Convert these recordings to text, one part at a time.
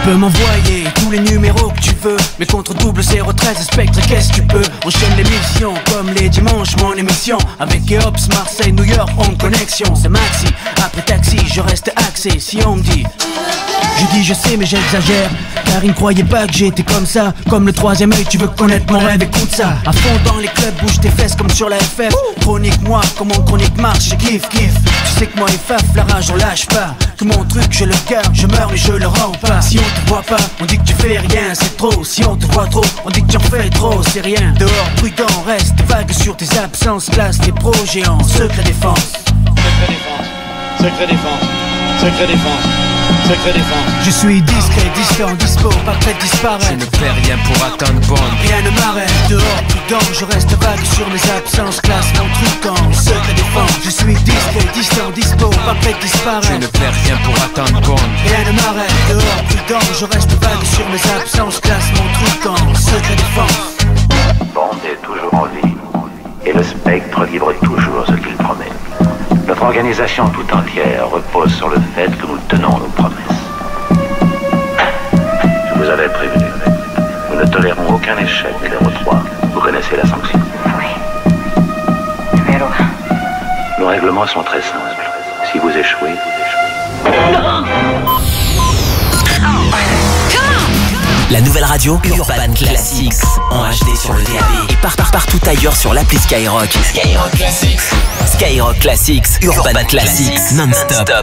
peux m'envoyer tous les numéros que tu veux, mais contre double 013 Spectre, qu'est-ce que tu peux? Enchaîne les missions comme les dimanches, mon émission avec Keops, Marseille, New York, en connexion. C'est Maxi, après taxi, je reste axé. Si on me dit, je dis je sais mais j'exagère, car ils ne croyaient pas que j'étais comme ça. Comme le troisième œil, tu veux connaître mon rêve, écoute ça. À fond dans les clubs, bouge tes fesses comme sur la FF. Chronique moi, comme mon chronique marche, je kiffe. Tu sais que moi et Faf, la rage on lâche pas. Que mon truc je le garde, je meurs mais je le rends pas. Si on te voit pas, on dit que tu fais rien, c'est trop. Si on te voit trop, on dit que tu en fais trop, c'est rien. Dehors, prudent, reste vague sur tes absences. Classe tes pros géants, secret défense. Secret défense, secret défense, secret défense, secret défense. Je suis discret, distant, dispo, pas prêt de disparaître. Je ne fais rien pour atteindre bonne. Rien ne m'arrête, dehors, prudent, je reste vague sur mes absences. Classe mon truc en secret défense. Je suis discret, distant, dispo, pas prêt de disparaître. Je ne fais rien pour atteindre bonne. Rien ne m'arrête, dehors, prudent, je reste vague sur mes absences. Classe mon truc en secret défense. Bond est toujours en vie, et le spectre livre toujours ce qu'il promet. Notre organisation tout entière repose sur le fait que nous tenons nos promesses. Je vous avais prévenu. Nous ne tolérons aucun échec, numéro 3. Vous connaissez la sanction? Oui. Numéro 1. Nos règlements sont très simples. Si vous échouez, vous échouez. La nouvelle radio Urban Classics en HD sur le DAB et partout ailleurs sur l'appli Skyrock. Skyrock Classics. Skyrock Classics, Urban Classics, non-stop.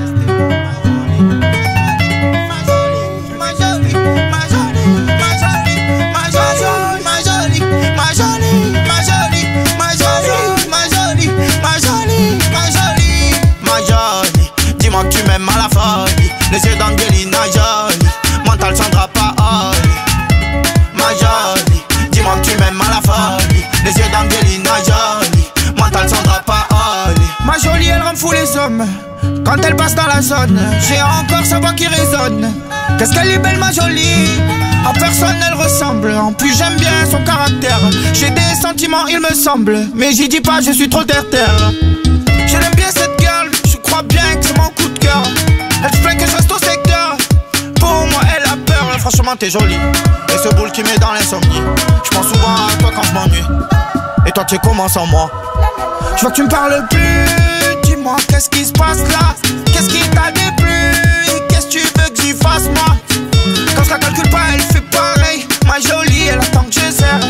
Dis-moi que tu m'aimes à la folie. Les yeux d'Angelina Jolie, mental Sandra Paoli. Ma jolie, dis-moi que tu m'aimes à la folie. Les yeux d'Angelina Jolie, mental Sandra Paoli. Ma jolie, elle rend fou les hommes quand elle passe dans la zone. J'ai encore sa voix qui résonne. Qu'est-ce qu'elle est belle ma jolie. À personne elle ressemble. En plus j'aime bien son caractère. J'ai des sentiments il me semble, mais j'y dis pas je suis trop terre-terre. Je l'aime bien cette girl, je crois bien que c'est mon coup de cœur. Elle se plaint que je reste au secteur. Pour moi elle a peur, franchement t'es jolie. Et ce boule qui met dans l'insomnie. Je pense souvent à toi quand je m'ennuie. Et toi tu es comment sans moi? Je vois que tu me parles plus. Dis-moi qu'est-ce qui se passe là? Qu'est-ce qui t'a déplu? Et qu'est-ce que tu veux que j'y fasse moi? Quand je la calcule pas elle fait pareil. Ma jolie elle attend que je serre.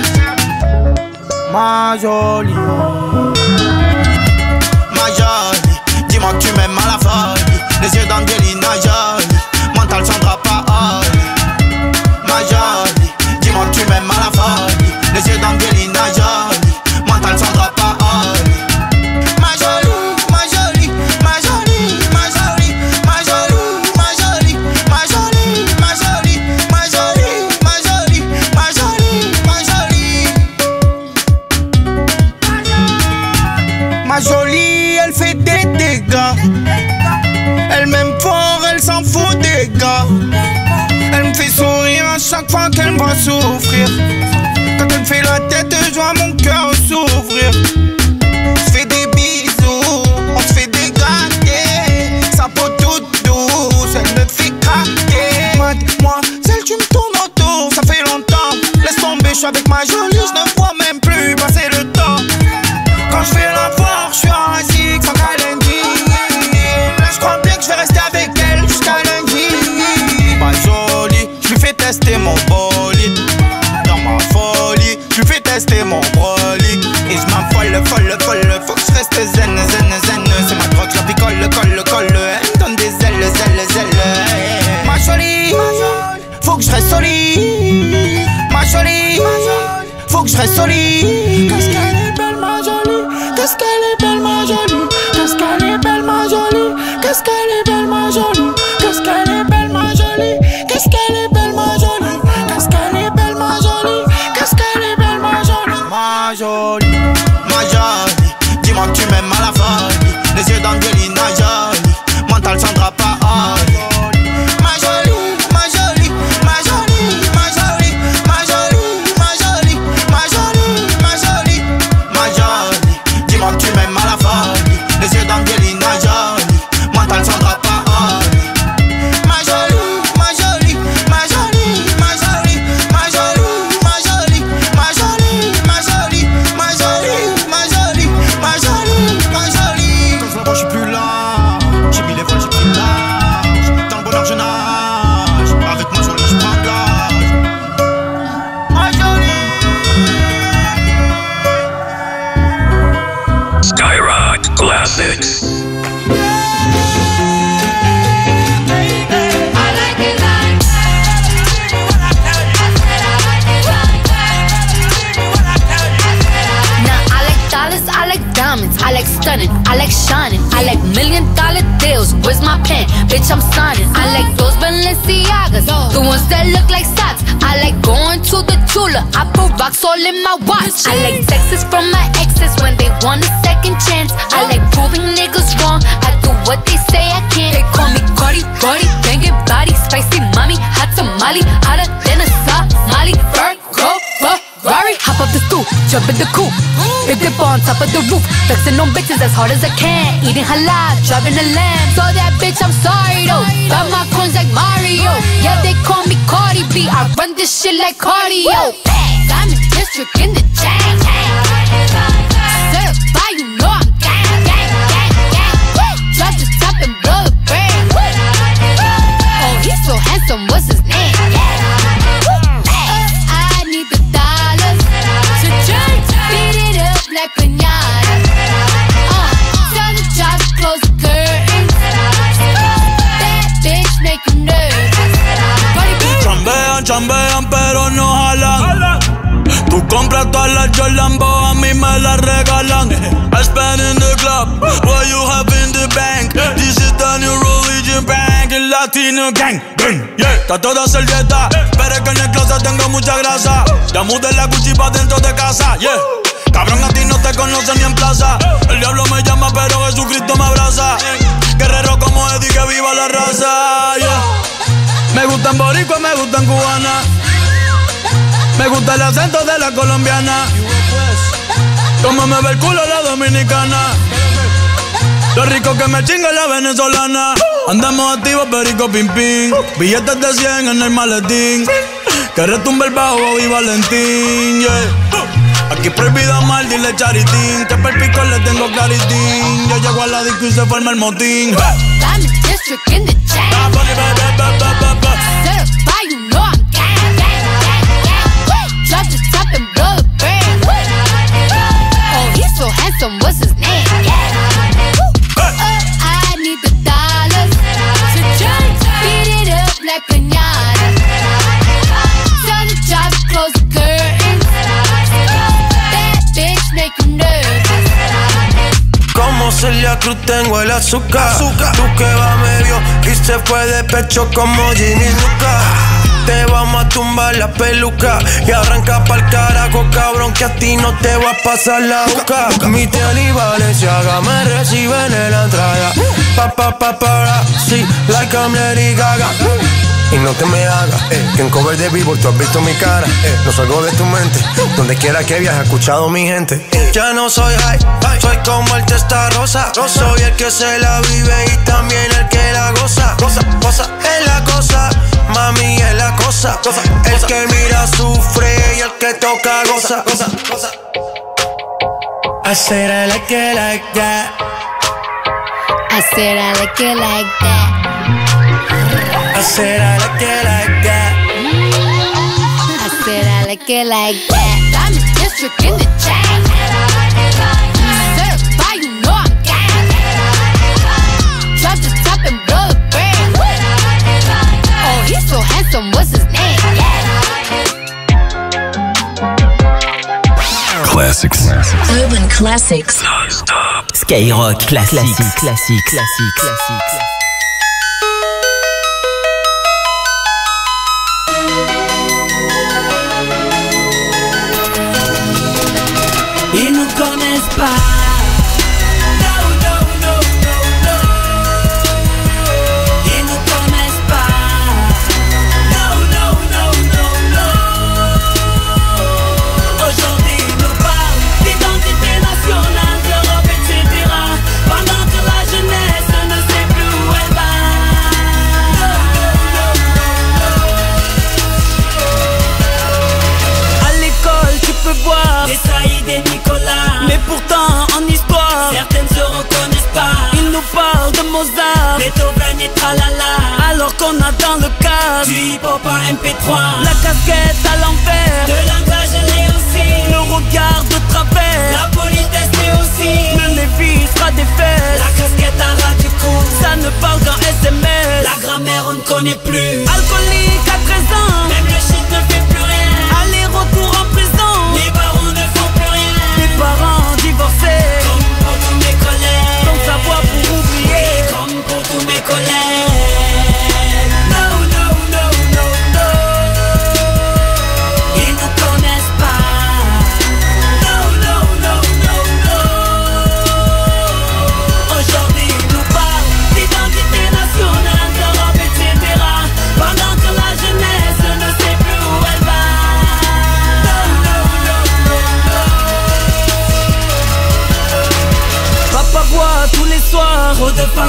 Ma jolie. Ma jolie, dis-moi que tu m'aimes à la folie. Les yeux d'Angelina Jolie, mental Sandra Paoli. Ma jolie, dis-moi que tu m'aimes à la folie. Les yeux d'Angelina Jolie, mental Sandra Paoli. Ma jolie, ma jolie, ma jolie, ma jolie, ma jolie, ma jolie, ma jolie, ma jolie, ma jolie, ma jolie, ma jolie, ma jolie. Ma jolie, elle fait des dégâts. Elle m'aime fort, elle s'en fout des gars. Elle me fait sourire à chaque fois qu'elle me voit souffrir. Quand elle me fait la tête, je vois mon cœur s'ouvrir. On se fait des bisous, on se fait des gâtés. Sa peau toute douce, elle me fait craquer. Moi, celle tu me tournes autour, ça fait longtemps. Laisse tomber, je suis avec ma jolie, je ne vois même plus passer le temps. Quand je fais la foire, je suis assis sans lundi. Là je crois bien que je vais rester avec elle jusqu'à lundi. Pas jolie, je lui fais tester mon bolide. Dans ma folie, je lui fais tester mon brolic. Et je m'affole, faut que je reste zen. C'est ma drogue, je la picole, colle. Elle me donne des ailes. Ma jolie, faut que je reste solide. Ma jolie, faut que je reste solide. Qu'est-ce qu'elle est belle ma jolie. Qu'est-ce qu'elle est belle ma jolie. Qu'est-ce qu'elle est belle ma jolie. Qu'est-ce qu'elle est belle ma jolie. Qu'est-ce qu'elle est belle ma jolie. Qu'est-ce qu'elle est belle ma jolie. Qu'est-ce qu'elle est belle ma jolie. Qu'est-ce qu'elle est belle ma jolie. Ma jolie, ma jolie. Dis-moi que tu m'aimes à la folie. Les yeux d'Angelina Jolie, mental Sandra Paoli. Ma jolie, ma jolie, ma jolie, ma jolie, ma jolie, ma jolie, ma jolie, ma jolie. bitch, I'm signing. I like those Balenciagas, the ones that look like socks. I like going to the Tula, I put rocks all in my watch. I like texts from my exes when they want a second chance. I like proving niggas wrong, I do what they say I can't. They call me Cardi, Cardi, banging body, spicy mommy, hot tamale, hotter than a Somali. Virgo, Ferrari, hop up the stoop, jump in the coupe, big dip on top of the roof, flexing on bitches as hard as I can, eating halal, driving a lamb. So that bitch, I'm sorry though, got my coins like Mario. Yeah, they call me Cardi B, I run this shit like cardio. Diamond District in the chain. Certified, you know I'm gang, gang, gang, gang. Drop the top and blow the brand. Oh, he's so handsome, what's his name? I need the dollars to beat it up like piñata. Tell the job to close the curtains. That bitch make you nervous. Chambean, chambean, pero no jalan. Tú compras todas las Jordan, a mí me las regalan. I spend in the club, what you have in the bank. This is the new religion bank, el latino gang. Yeah, trato de hacer dieta, pero es que en el closet tengo mucha grasa. Ya mudé la Gucci pa' dentro de casa, yeah. Cabrón, a ti no te conocen ni en plaza. El diablo me llama, pero Jesucristo me abraza. Guerrero como Eddie, que viva la raza, yeah. Me gustan boricua, me gustan cubana. Me gusta el acento de la colombiana. Como me ve el culo la dominicana. Lo rico que me chinga la venezolana. Andamos activos, perico, pim, pim. Billetes de 100 en el maletín. Que retumbe el bajo y Valentín, yeah. Aquí prohibido amar, dile charitín. Que per pico le tengo claritín. Yo llego a la disco y se forma el motín. Diamond District in the chain. Certified, you know I'm gang, gang, gang, gang. Drop the top and blow the brand. Oh, he's so handsome, what's his name? I need the dollars to beat it up like piñata. Tell the job to close the curtains. That bitch make you nervous. Como Celia Cruz tengo el azúcar. Tú que va medio y se fue de pecho como Ginny Luca. Te vamos a tumbar la peluca y arranca pa'l carajo, cabrón, que a ti no te va a pasar la boca. Mi tele y Balenciaga me reciben en la entrada. Para, sí, like I'm Lady Gaga. Y no te me hagas, que en cover de Billboard tú has visto mi cara. No salgo de tu mente, donde quiera que viajes, he escuchado mi gente. Ya no soy high, soy como el Testarossa. Soy el que se la vive y también el que la goza. Goza, es la cosa, mami es la cosa. El que mira sufre y el que toca goza. I said I like it like that. I said I like it like that. I said I like it like that. I said I like it like that. Diamond District in the chain. Certified, you know I'm gang. Drop the top and blow the brand. Oh, he's so handsome, what's his name? Classics. Urban Classics. Skyrock Classics. Ils nous connaissent pas. Ils nous connaissent pas. Aujourd'hui ils nous parlent d'identité nationale, d'Europe, etc. Pendant que la jeunesse ne sait plus où elle va. À l'école tu peux voir des Saïd et Nicolas, mais pourtant en histoire certaines se reconnaissent pas. Ils nous parlent de Mozart, Beethoven et tralala, alors qu'on a dans le cadre du hip-hop en MP3 la casquette à l'envers, le langage l'est aussi, le regard de travers, la politesse l'est aussi, le Lévi sera des fesses, la casquette à ras du cou, ça ne parle qu'en SMS, la grammaire on ne connaît plus, alcoolique à 13 ans, même le shit ne fait plus rien, aller-retour en prison, les barons ne font plus rien, les parents divorcés, comme pour tous mes collègues, sans savoir pour oublier, comme pour tous mes collègues.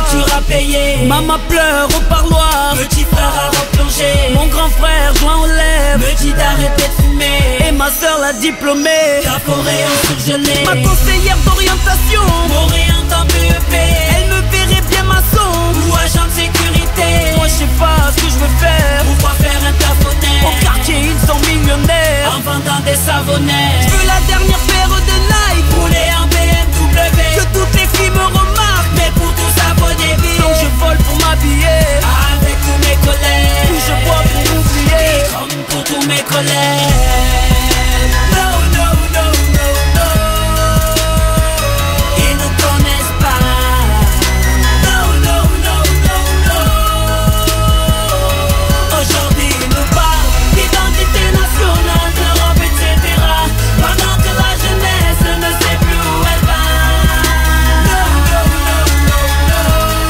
facture à payer. Maman pleure au parloir, petit frère a replongé. mon grand frère joint aux lèvres me dit d'arrêter de fumer. et ma soeur la diplômée, ta forêt en surgelé. ma conseillère d'orientation m'oriente en BEP. Elle me verrait bien maçon ou agent de sécurité. Moi je sais pas ce que je veux faire. Pourquoi faire un taponnet? Au quartier ils sont millionnaires en vendant des savonnets. Je veux la dernière paire de Nike, rouler en BMW, que toutes les filles me remarquent. mais pour tout ça faut des billets. Donc je vole pour m'habiller avec tous mes collègues. Puis je bois pour oublier comme pour tous mes collègues. No, no, no, no, no. Ils nous connaissent pas. No, no, no, no, no. Aujourd'hui ils nous parlent d'identité nationale, d'Europe, etc. Pendant que la jeunesse ne sait plus où elle va. No, no, no, no,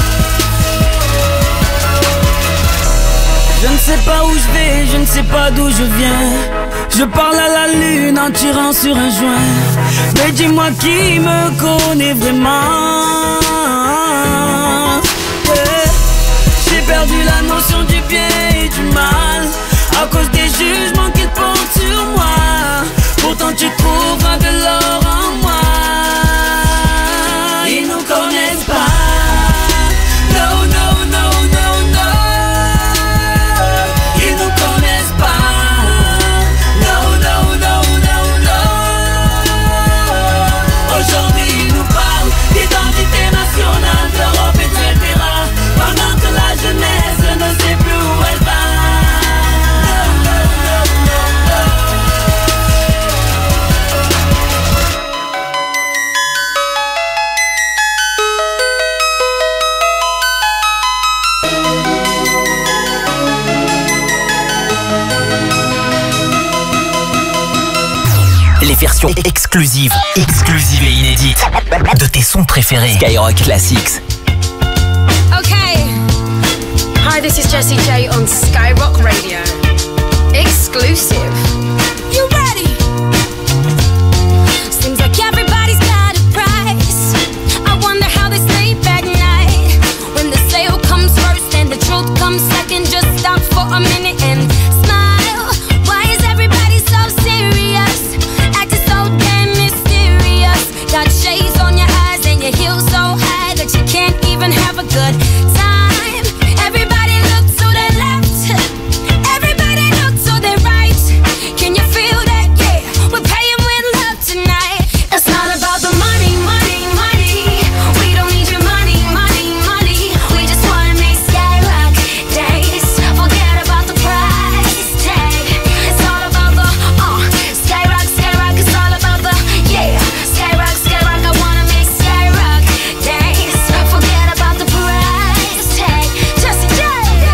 no. Je ne sais pas où je vais, je ne sais pas d'où je viens. Je parle à la lune en tirant sur un joint. Mais dis-moi qui me connaît vraiment. J'ai perdu la notion du bien et du mal à cause des jugements qu'ils portent sur moi. Pourtant tu trouveras de l'or en moi. Ils nous connaissent pas. No, no, no, no, no. Ils nous connaissent pas. No, no, no, no, no. Aujourd'hui ils nous parlent d'identité nationale, d'Europe, etc. Pendant que la jeunesse ne sait plus où elle va. No, no, no, no, no. Les versions exclusives et inédites de tes sons préférés. Skyrock Classics. Okay. Hi, this is Jessie J on Skyrock Radio. Exclusive. You ready? Seems like everybody's got a price. I wonder how they sleep at night. When the sale comes first and the truth comes second, just stop for a minute and smile. Why is everybody so serious? Acting so damn mysterious. Got shades on your eyes and your heels so high that you can't even have a good time. Everybody look to the left. Everybody look to the right. Can you feel that? Yeah, we're paying with love tonight. It's not about the money, money, money. We don't need your money, money, money. We just wanna make Skyrock days. Forget about the price tag. It's all about the Skyrock, Skyrock. It's all about the Skyrock, Skyrock. I wanna make Skyrock days. Forget about the price tag. Jessie J.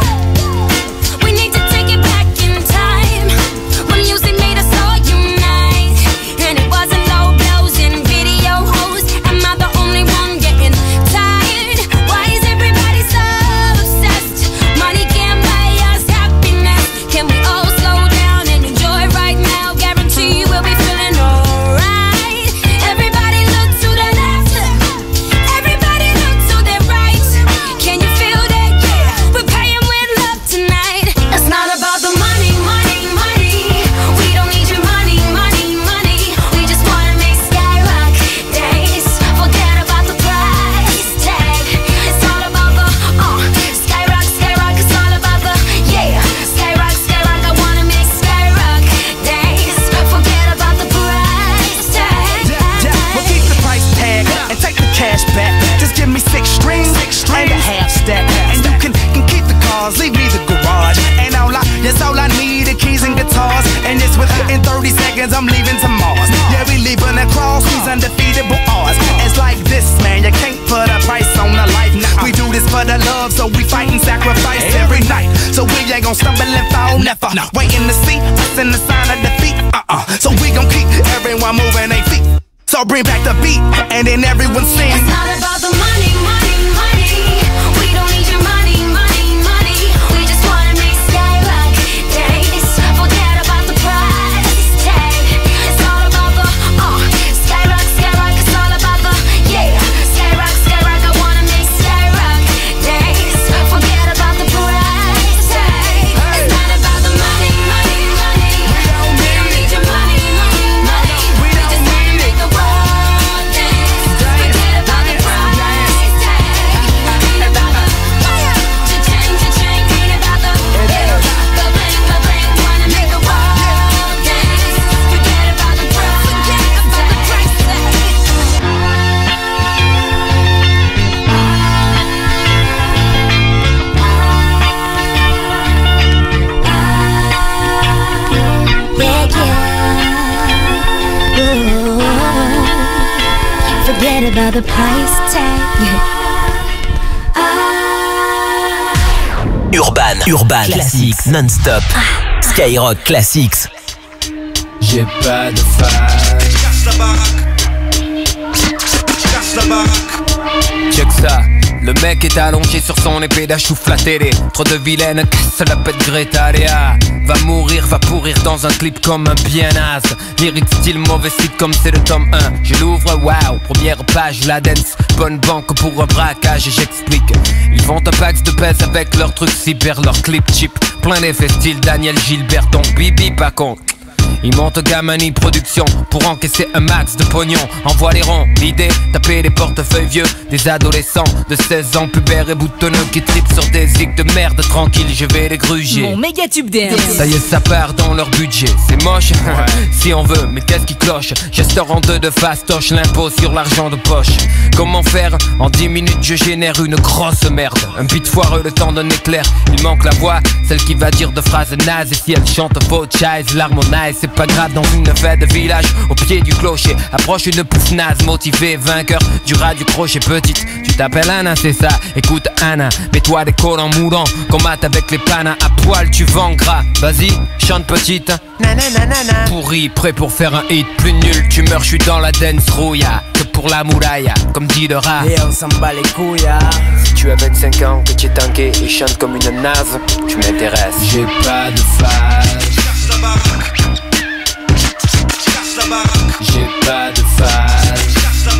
We need to take it back in time when music made us all unite, and it wasn't low blows and video hoes. Am I the only one getting tired? Why is everybody so obsessed? Money can't buy us happiness. Can we all slow down and enjoy right now? Guarantee we'll be feeling alright. Everybody look to the left. Everybody look to the right. Can you feel that? Yeah, we're paying with love tonight. It's not about the money, money, money. We don't need your money, money, money. We just wanna make Skyrock days. Forget about the price tag. It's all about the Skyrock, Skyrock. It's all about the Skyrock, Skyrock. I wanna make Skyrock days. Forget about the price tag. Well, keep the price tag and take the cash back. Just give me 6 strings and a half stack. And you can keep the cars, leave me the garage. And that's all I need, the keys and guitars. And it's within 30 seconds, I'm leaving to Mars. Yeah, we leaving across these undefeatable odds. It's like this, man, you can't put a price on a life. We do this for the love, so we fight and sacrifice every night. So we ain't gon' stumble and fall, never. Waiting to see us in the sign of defeat. So we gon' keep everyone moving their feet. So bring back the beat, and then everyone sing. It's not about the money, money, money. We don't need your money, money, money. We just wanna make Skyrock days. Forget about the price tag. It's all about the Skyrock, Skyrock. It's all about the Skyrock, Skyrock. I wanna make Skyrock forget about the price tag. Urban Classics non-stop. Skyrock Classics. J'ai pas de phase. Check ça. Le mec est allongé sur son épée d'achoufle la télé. Trop de vilaines cassent la pète Greta Léa. Va mourir, va pourrir dans un clip comme un bien naze. Lyric style mauvais site comme c'est le tome 1. Je l'ouvre, waouh, première page, la dance. Bonne banque pour un braquage et j'explique. Ils font un pax de pèse avec leurs trucs cyber, leurs clips cheap. Plein d'effets style Daniel Gilbert, ton bibi pas con. Ils montent Gamani Production pour encaisser un max de pognon. Envoie les ronds, l'idée, taper les portefeuilles vieux. Des adolescents de 16 ans pubères et boutonneux qui tripent sur des zigs de merde. Tranquille, je vais les gruger. Mon méga tube dance. Ça y est, ça part dans leur budget. C'est moche, si on veut, mais qu'est-ce qui cloche? Gesteur en deux de fastoche, l'impôt sur l'argent de poche. Comment faire? En 10 minutes je génère une grosse merde. Un beat foireux, le temps d'un éclair. Il manque la voix, celle qui va dire de phrases nazes. Et si elle chante faux chise, l'harmonise. C'est pas grave dans une fête de village. Au pied du clocher, approche une pouffe naze. Motivé, vainqueur, du rat du crochet. Petite, tu t'appelles Anna, c'est ça. Écoute Anna, mets-toi des collants moulants. Combatte avec les panas, à poil tu vends gras. Vas-y, chante petite. Nanana. Pourri, prêt pour faire un hit. Plus nul, tu meurs, je suis dans la dance rouilla. Que pour la mouraille, comme dit le rat. Et on s'en bat les couilles. Si tu as 25 ans, que tu es tanké et chante comme une naze, tu m'intéresses. J'ai pas de phase. J'ai pas de phase.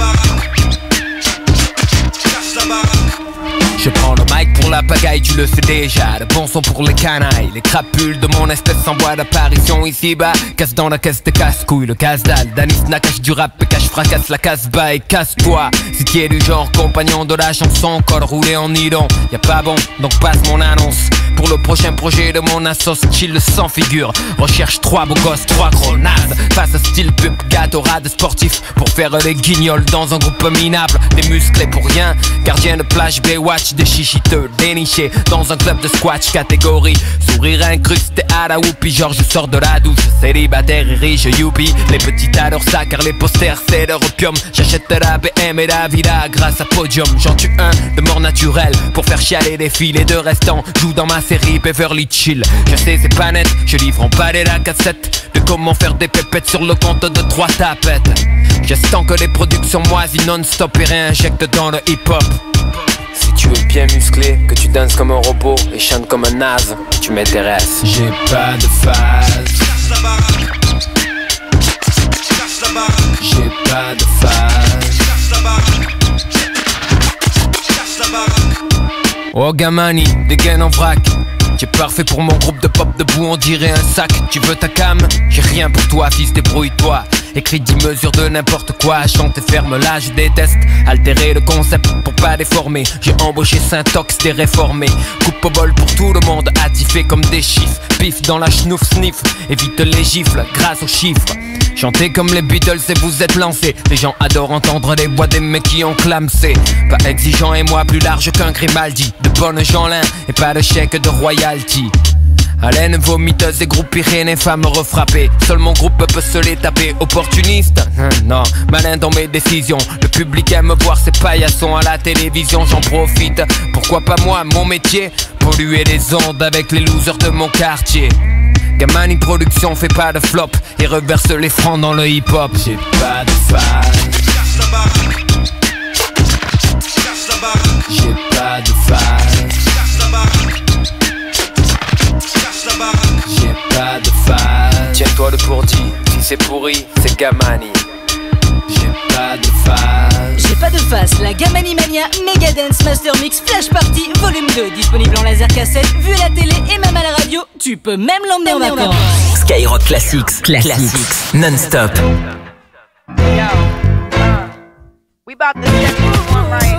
Je prends le mic pour la pagaille, tu le sais déjà. Le bon son pour les canailles. Les crapules de mon espèce en voie d'apparition ici-bas. Casse dans la caisse de casse-couille, le casse-dalle. Danis Nakash du rap et cache fracasse la casse-bas et casse-toi. Si tu es du genre compagnon de la chanson, col roulé en nylon. Y'a pas bon, donc passe mon annonce. Pour le prochain projet de mon assos, chill sans figure. Recherche 3 beaux gosses, 3 gros nazes. Face à style pub, gâteau, rade sportif. Pour faire les guignols dans un groupe minable. Des musclés pour rien, gardien de plage, Baywatch. Des chichiteux dénichés dans un club de squash catégorie. Sourire incrusté à la whoopie, genre je sors de la douche. Célibataire et riche, youpi. Les petits adorent ça car les posters c'est leur opium. J'achète la BM et la villa grâce à Podium. J'en tue un de mort naturelle pour faire chialer les filles. Les deux restants jouent dans ma série Beverly Chill. Je sais c'est pas net, je livre en palais la cassette de comment faire des pépettes sur le compte de 3 tapettes. J'estends que les productions moisies non-stop et réinjectent dans le hip-hop. Si tu es bien musclé, que tu danses comme un robot et chantes comme un naze, tu m'intéresses. J'ai pas de phase. J'ai pas de phase. Oh Gamani, des gaines en vrac. T'es parfait pour mon groupe de pop debout, on dirait un sac. Tu veux ta cam? J'ai rien pour toi, fils, débrouille-toi. Écrit 10 mesures de n'importe quoi, chante et ferme là, je déteste altérer le concept pour pas déformer. J'ai embauché Saint-Ox, des réformés. Coupe au bol pour tout le monde, attifé comme des chiffres. Pif dans la schnouf sniff, évite les gifles grâce aux chiffres. Chantez comme les Beatles et vous êtes lancés. Les gens adorent entendre les voix des mecs qui ont clamsé. Pas exigeant et moi plus large qu'un Grimaldi. De bonnes Jeanlin et pas de chèque de royalty. Haleine vomiteuse et groupe Pyrénées, femmes refrappées. Seul mon groupe peut se les taper. Opportuniste? Non, malin dans mes décisions. Le public aime voir ces paillassons à la télévision, j'en profite. Pourquoi pas moi, mon métier? Polluer les ondes avec les losers de mon quartier. Gamani Production fait pas de flop et reverse les francs dans le hip-hop. J'ai pas de phase. J'ai pas de phase. J'ai pas de phase. Tiens-toi le pourdi, si c'est pourri, c'est Gamani. J'ai pas de phase. J'ai pas de face, la Gamani Mania Megadance Master Mix Flash Party Volume 2. Disponible en laser cassette, vu à la télé et même à la radio. Tu peux même l'emmener en vacances. Skyrock Classics non-stop. We about to get one right.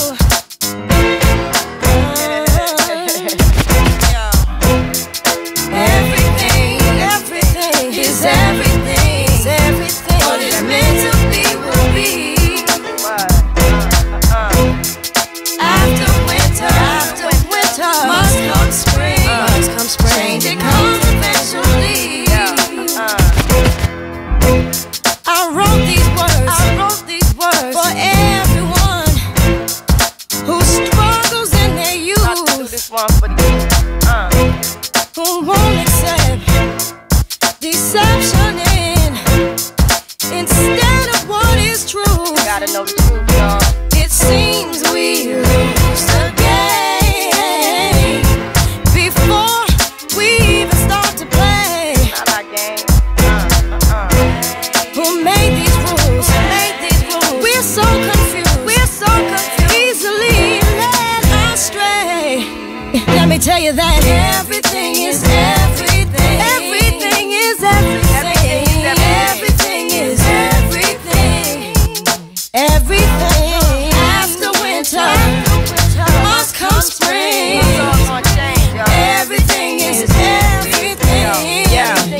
Everything is everything. What is meant to be will be. After winter, must come spring. Change it comes eventually. I wrote these words for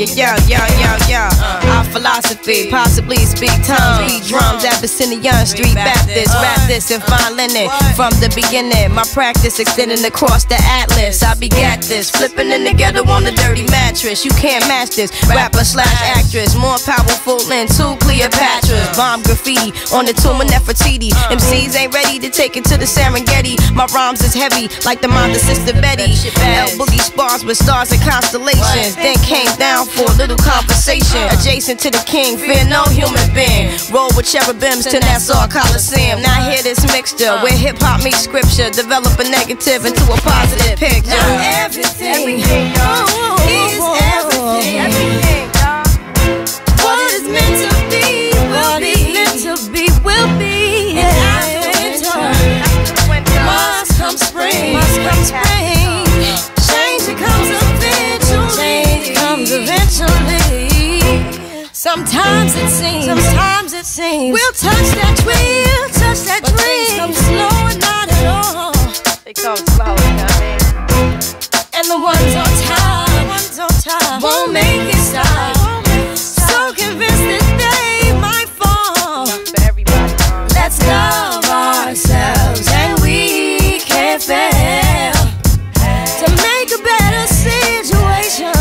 Our philosophy, possibly speak tongues, beat drums, Abyssinian Street Baptist, rap this and fine linen. From the beginning, my practice extending across the atlas. I begat this, flipping in together on the dirty mattress. You can't match this, rapper / actress, more powerful than two Cleopatras. Bomb graffiti on the tomb of Nefertiti. MCs ain't ready to take it to the Serengeti. My rhymes is heavy like the mind of Sister Betty. L Boogie spars with stars and constellations. Then came down for a little conversation. Adjacent to the king, fear no human being. Roll with cherubims to Nassau Coliseum. Now hear this mixture where hip hop meets scripture. Develop a negative into a positive picture. Everything is everything. What is meant to be will be. Meant to be will be. And after winter, must come spring. Must come spring. Change comes eventually. Change comes eventually. Sometimes it seems we'll touch that dream, but things come slow and not at all. They come slow, you know what I mean? And the ones on top won't make it stop. So convinced that they might fall. Let's love ourselves and we can't fail to make a better situation.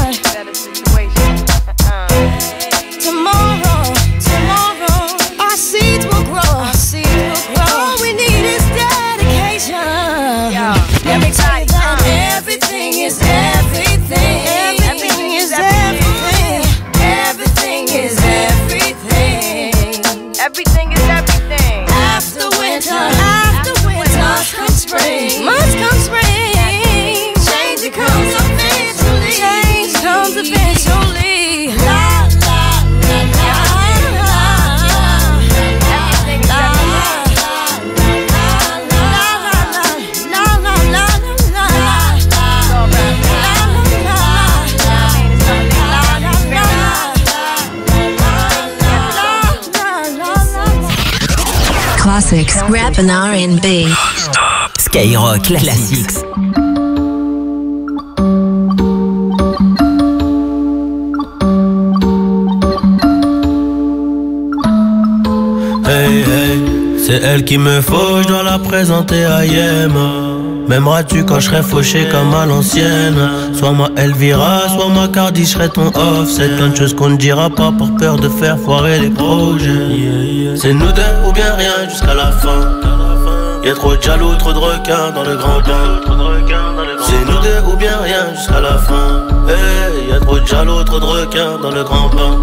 Tomorrow, our seeds will grow. All we need is dedication. Let me tell you that everything is everything. Everything is everything. Everything is everything. Everything is everything. After winter, must come spring. Must come spring. Change comes eventually. Change comes eventually. La la la la la. Everything is Classics, rap and R&B. Skyrock Classics. Hey, hey, c'est elle qu'il me faut, je dois la présenter à Yema. M'aimeras-tu quand je serai fauché comme à l'ancienne? Soit moi Elvira, soit moi Cardi, je serai ton offset. Plein de choses qu'on ne dira pas par peur de faire foirer les projets. C'est nous deux ou bien rien jusqu'à la fin. Y'a trop de jaloux, trop de requins dans le grand bain. C'est nous deux ou bien rien jusqu'à la fin. Hey, y'a trop de jaloux, trop de requins dans le grand bain.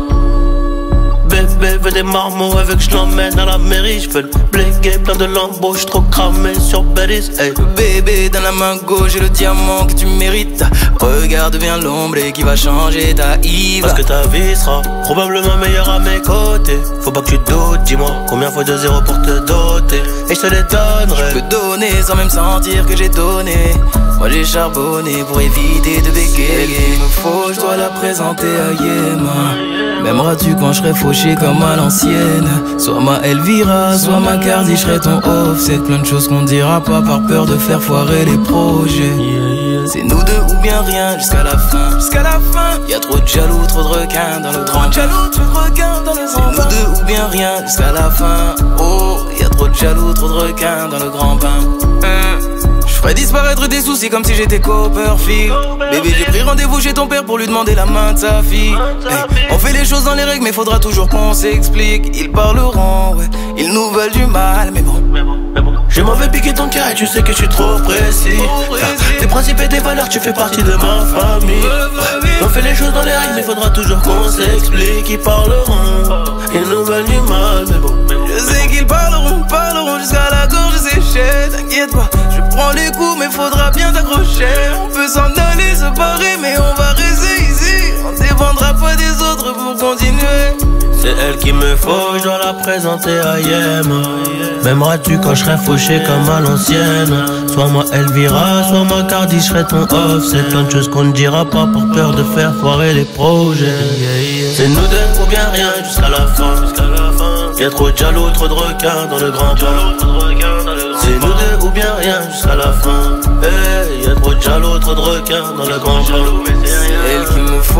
Bébé veut des marmots avec je l'emmène à la mairie. Je fais le blégué, plein de lambeaux, je trop cramé sur Bellis. Hey. Bébé dans la main gauche, j'ai le diamant que tu mérites. Regarde bien l'ombre et qui va changer ta Yves. Parce que ta vie sera probablement meilleure à mes côtés. Faut pas que tu doutes, dis-moi combien faut de zéro pour te doter. Et je te les donnerai. Je peux donner sans même sentir que j'ai donné. Moi j'ai charbonné pour éviter de bégayer. Il me faut, je dois la présenter à Yema. M'aimeras-tu quand je serai fauché comme à l'ancienne? Soit ma Elvira, soit ma Cardi, je serai ton offset. Plein de choses qu'on dira pas par peur de faire foirer les projets. C'est nous deux ou bien rien jusqu'à la fin. Jusqu'à la fin. Y'a trop de jaloux, trop de requins dans le grand. Jaloux, trop de requins dans le grand. C'est nous deux ou bien rien jusqu'à la fin. Oh, y'a trop de jaloux, trop de requins dans le grand bain. Je ferais disparaître tes soucis comme si j'étais Copperfield. Bébé, j'ai pris rendez-vous chez ton père pour lui demander la main de sa fille. Hey, on fait les choses dans les règles, mais faudra toujours qu'on s'explique. Ils parleront, ouais, ils nous veulent du mal, mais bon. Je m'en vais piquer ton cœur et tu sais que je suis trop précis. Tes principes et tes valeurs, tu fais partie de ma famille. On fait les choses dans les règles, mais faudra toujours qu'on s'explique. Ils parleront, ils nous veulent du mal, mais bon. Je sais qu'ils parleront jusqu'à la gorge séchée. T'inquiète pas, je prends les coups, mais faudra bien t'accrocher. On peut s'en aller, se barrer, mais on va rester ici. On dépendra pas des autres pour continuer. C'est elle qu'il me faut, je dois la présenter à Yema. M'aimeras-tu quand je serai fauché comme à l'ancienne? Soit moi Elvira, soit moi Cardi, je serai ton offset. Plein de choses qu'on ne dira pas par peur de faire foirer les projets. C'est nous deux ou bien rien jusqu'à la fin. Y'a trop de jaloux, trop de requins dans le grand bain. C'est nous deux ou bien rien jusqu'à la fin. Hey, y'a trop de jaloux, trop de requins dans le grand bain. C'est elle qu'il me faut, je dois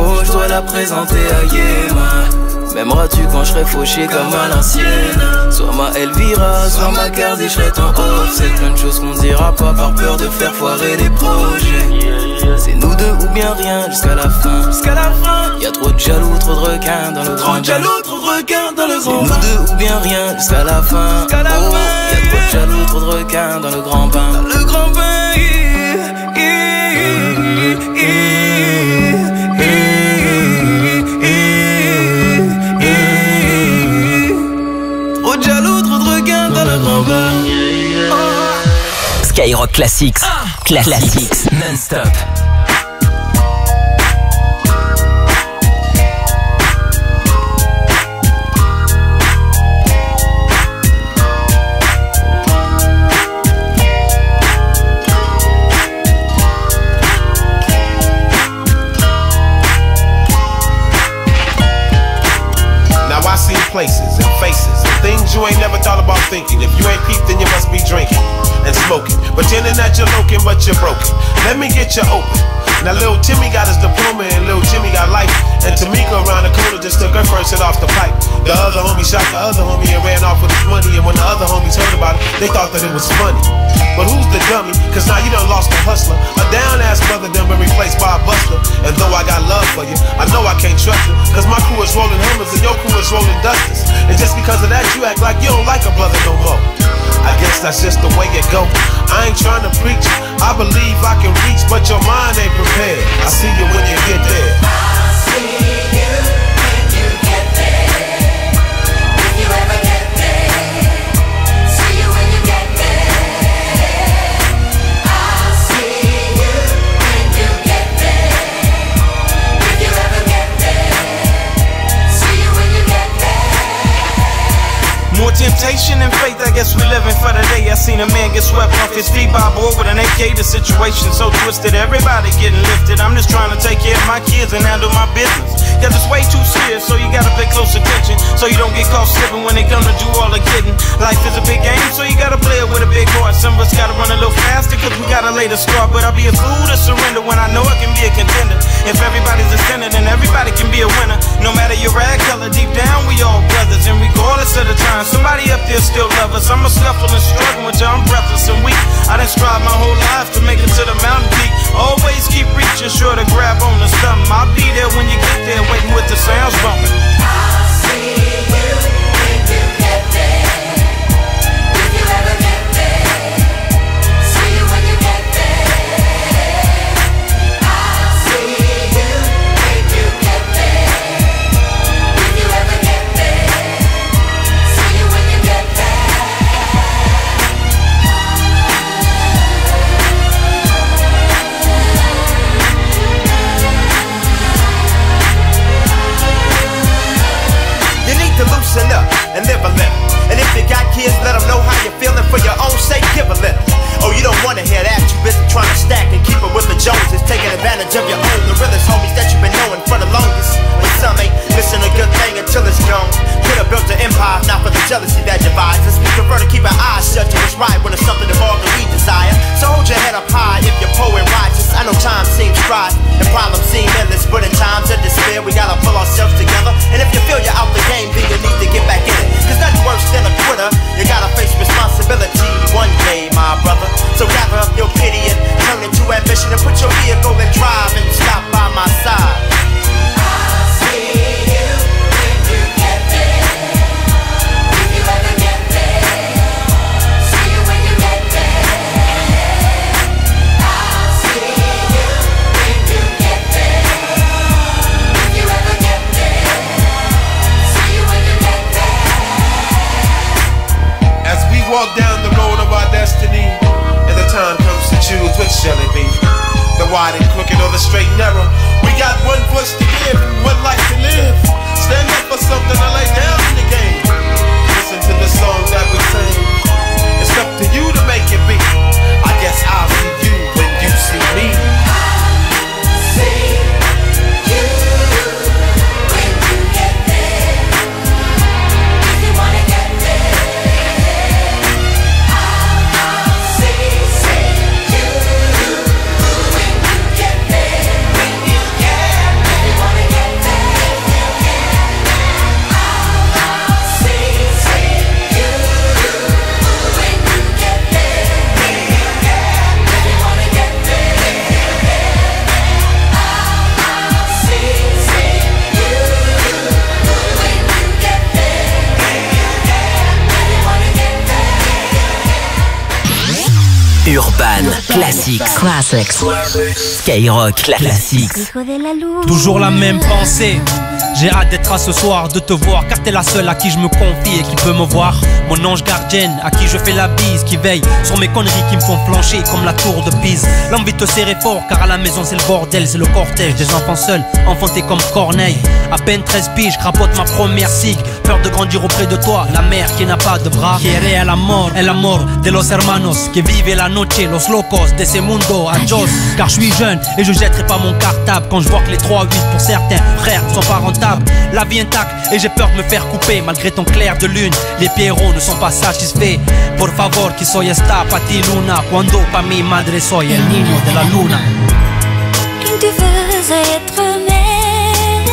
dois la présenter à Yéma. M'aimeras-tu quand je serai fauché comme à l'ancienne? Soit ma Elvira, soit ma Cardi, je serai ton off. C'est plein de choses qu'on dira pas par peur de faire foirer les projets. C'est nous deux ou bien rien jusqu'à la fin. Jusqu'à la fin. Y'a trop de jaloux, trop de requins dans le grand bain. Trop de requins dans le grand bain. C'est nous deux ou bien rien jusqu'à la fin. Y'a trop de jaloux, trop de requins dans le grand bain. Dans le grand bain. Trop de jaloux, trop de requins dans le grand bain. Skyrock Classics. Classics non-stop. Places and faces and things you ain't never thought about thinking. If you ain't peeped, then you must be drinking and smoking, pretending that you're loking, but you're broken. Let me get you open. Now little Timmy got his diploma and little Jimmy got life. And Tamika around the corner just took her first hit off the pipe. The other homie shot the other homie and ran off with his money. And when the other homies heard about it, they thought that it was funny. But who's the dummy? Cause now you done lost a hustler. A down ass brother done been replaced by a buster. And though I got love for you, I know I can't trust you. Cause my crew is rolling Hummers and your crew is rolling Dusters. And just because of that you act like you don't like a brother no more. I guess that's just the way it go. I ain't trying to preach, I believe I can reach, but your mind ain't prepared. I see you when you get there. I see you when you get there. If you ever get there. See you when you get there. I see you when you get there. If you ever get there. See you when you get there. More temptation and faith, I guess we living for the day. I seen a man get swept off his feet by a boy with an AK. The situation so twisted, everybody getting lifted. I'm just trying to take care of my kids and handle my business. Cause it's way too serious, so you gotta pay close attention, so you don't get caught slipping when they gonna do all the getting. Life is a big game, so you gotta play it with a big heart. Some of us gotta run a little faster, cause we gotta lay the start. But I'll be a fool to surrender when I know I can be a contender. If everybody's a sinner, then everybody can be a winner. No matter your rag color, deep down we all brothers. And regardless of the time, somebody up there still love us. I'm a scuffle and struggling with you, I'm breathless and weak. I done strive my whole life to make it to the mountain peak. Always keep reaching, sure to grab on to something. I'll be there when you get there, waiting with the sounds bumping. I see you when you get there. If you ever get there. See you when you get there. I see you when you get there. If you ever get there. See you when you get there. You need to loosen up and live a little. And if you got kids, let them know how you're feeling. For your own sake, give a little. Oh, you don't wanna hear that. You busy trying to stack and keep it with the Joneses, taking advantage of your own. The realest homies that you've been knowing for the longest. But some ain't missing a good thing until it's gone. Could've built an empire, not for the jealousy that divides us. We prefer to keep our eyes shut to what's right when it's something involved that we desire. So hold your head up high if you're poor and righteous. I know time seems dry and problems seem endless, but in times of despair we gotta pull ourselves together. And if you feel you're out the game, then you need to get back in it. Cause nothing worse than a quitter. You gotta face responsibility one day, my brother. So gather up your pity and turn it to ambition, and put your vehicle in drive and stop by my side. I see you when you get there. If you ever get there. See you when you get there. I see you when you get there. If you ever get there. See you when you get there. As we walk down the road of our destiny, and the time comes to choose, which shall it be? The wide and crooked or the straight and narrow? We got one voice to give and one life to live. Stand up for something and lay down in the game. Listen to the song that we sing. It's up to you to make it be. I guess I'll see you when you see me. See you when you get there. If you wanna get there. I'll see you when you get there. When you get there. If you wanna Urban Classics. Skyrock Classics. Toujours la même pensée. J'ai hâte d'être à ce soir, de te voir, car t'es la seule à qui je me confie et qui peut me voir. Mon ange gardienne, à qui je fais la bise, qui veille sur mes conneries qui me font flancher comme la tour de Pise. L'envie de te serrer fort, car à la maison c'est le bordel, c'est le cortège des enfants seuls, enfantés comme Corneille. À peine 13 piges, je crapote ma première cigue. Peur de grandir auprès de toi, la mère qui n'a pas de bras. Quiere el amor de los hermanos, que vive la noche, los locos de ese mundo, adios. Car je suis jeune et je jetterai pas mon cartable quand je vois que les 3-8 pour certains frères ne sont pas rentables. La vie intacte et j'ai peur de me faire couper malgré ton clair de lune. Les pierrots ne sont pas satisfaits. Por favor, que soy esta pa ti luna, cuando pa mi madre soy el niño de la luna. Quand tu veux être mère,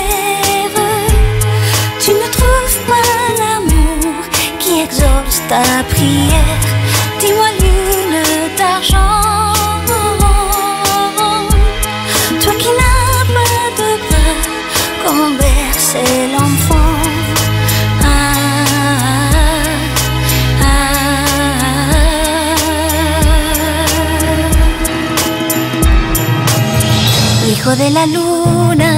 tu ne trouves pas l'amour qui exauce ta prière. Dis-moi lune d'argent, toi qui n'as pas de bras, comment bercer l'enfant? Hijo de la luna.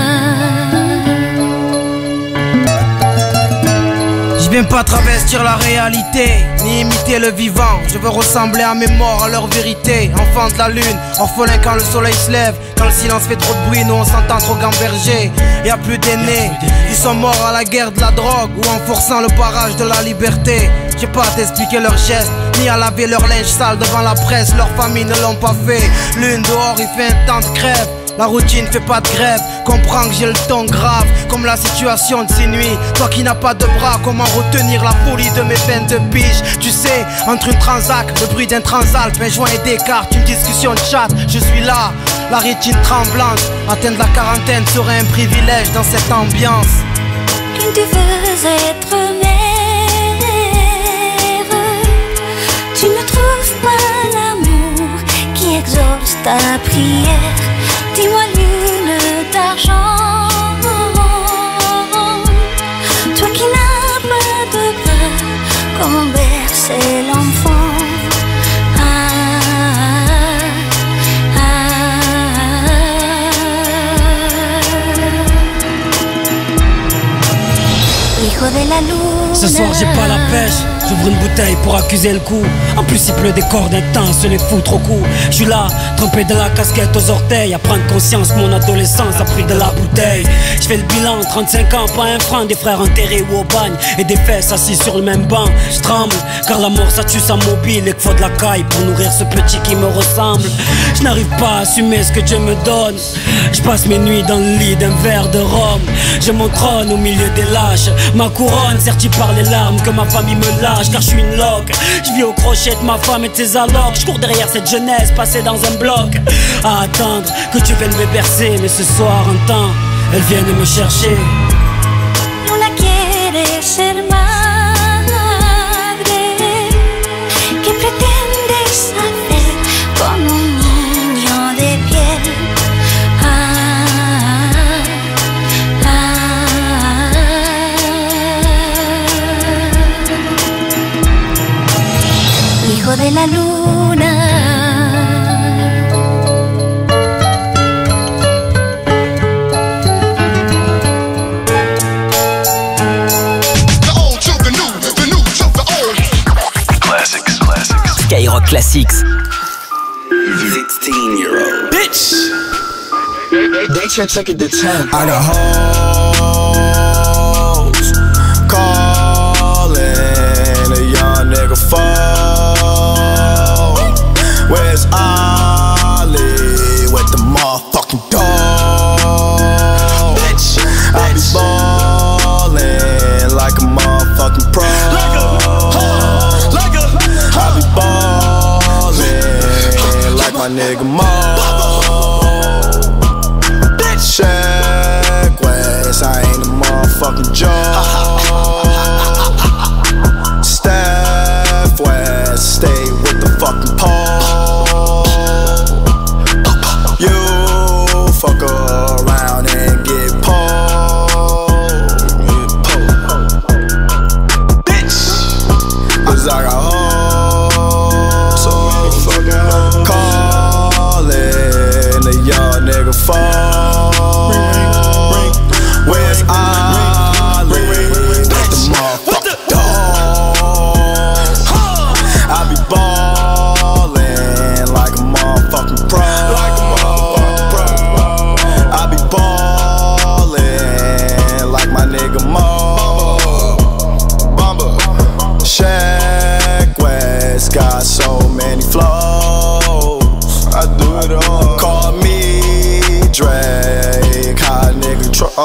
Je viens pas travestir la réalité, ni imiter le vivant. Je veux ressembler à mes morts, à leur vérité. Enfant de la lune, orphelin quand le soleil se lève. Quand le silence fait trop de bruit, nous on s'entend trop gamberger. Y'a plus d'aînés, ils sont morts à la guerre de la drogue ou en forçant le barrage de la liberté. J'ai pas à t'expliquer leurs gestes, ni à laver leur linge sale devant la presse. Leurs familles ne l'ont pas fait. Lune dehors, il fait un temps de crève. La routine fait pas de grève, comprends que j'ai le ton grave. Comme la situation de ces nuits. Toi qui n'as pas de bras, comment retenir la folie de mes peines de biche? Tu sais, entre une transac, le bruit d'un transalp, un joint et des cartes, une discussion de chat, je suis là, la rétine tremblante. Atteindre la quarantaine serait un privilège dans cette ambiance. Quand tu veux être mère, tu ne trouves pas l'amour qui exauce ta prière. Dis-moi lune d'argent, toi qui n'as pas de bras, comment bercer l'enfant? Hijo de la luna. Ce soir j'ai pas la pêche, j'ouvre une bouteille pour accuser le coup. En plus il pleut des cordes intenses, les foutre au cou. Je suis là, trempé de la casquette aux orteils. À prendre conscience, mon adolescence a pris de la bouteille. Je fais le bilan, 35 ans, pas un franc. Des frères enterrés ou au bagne et des fesses assis sur le même banc. Je tremble, car la mort ça tue sa mobile. Et qu'il faut de la caille pour nourrir ce petit qui me ressemble. Je n'arrive pas à assumer ce que Dieu me donne. Je passe mes nuits dans le lit d'un verre de rhum. Je mon trône au milieu des lâches. Ma couronne sertie par les larmes que ma famille me lâche. Car je suis une loque, je vis au crochet de ma femme et de ses allocs. Je cours derrière cette jeunesse passée dans un bloc, à attendre que tu viennes me bercer. Mais ce soir un temps, elles viennent me chercher. Luna quiere ser madre. ¿Qué pretendes hacer con un niño de piel? Hijo de la luna. Skyrock Classics. 16-year-old bitch. They took it to 10. I got hoes calling a young nigga phone. Where's Ollie with the motherfucking dog? Bitch, I be ballin' like a motherfucking pro. I be ballin' like my nigga Mo. Check West, I ain't a motherfucking joke. Steph West, stay with the fucking pole. You fuck around and get pulled. Bitch, cause I got hoes, so many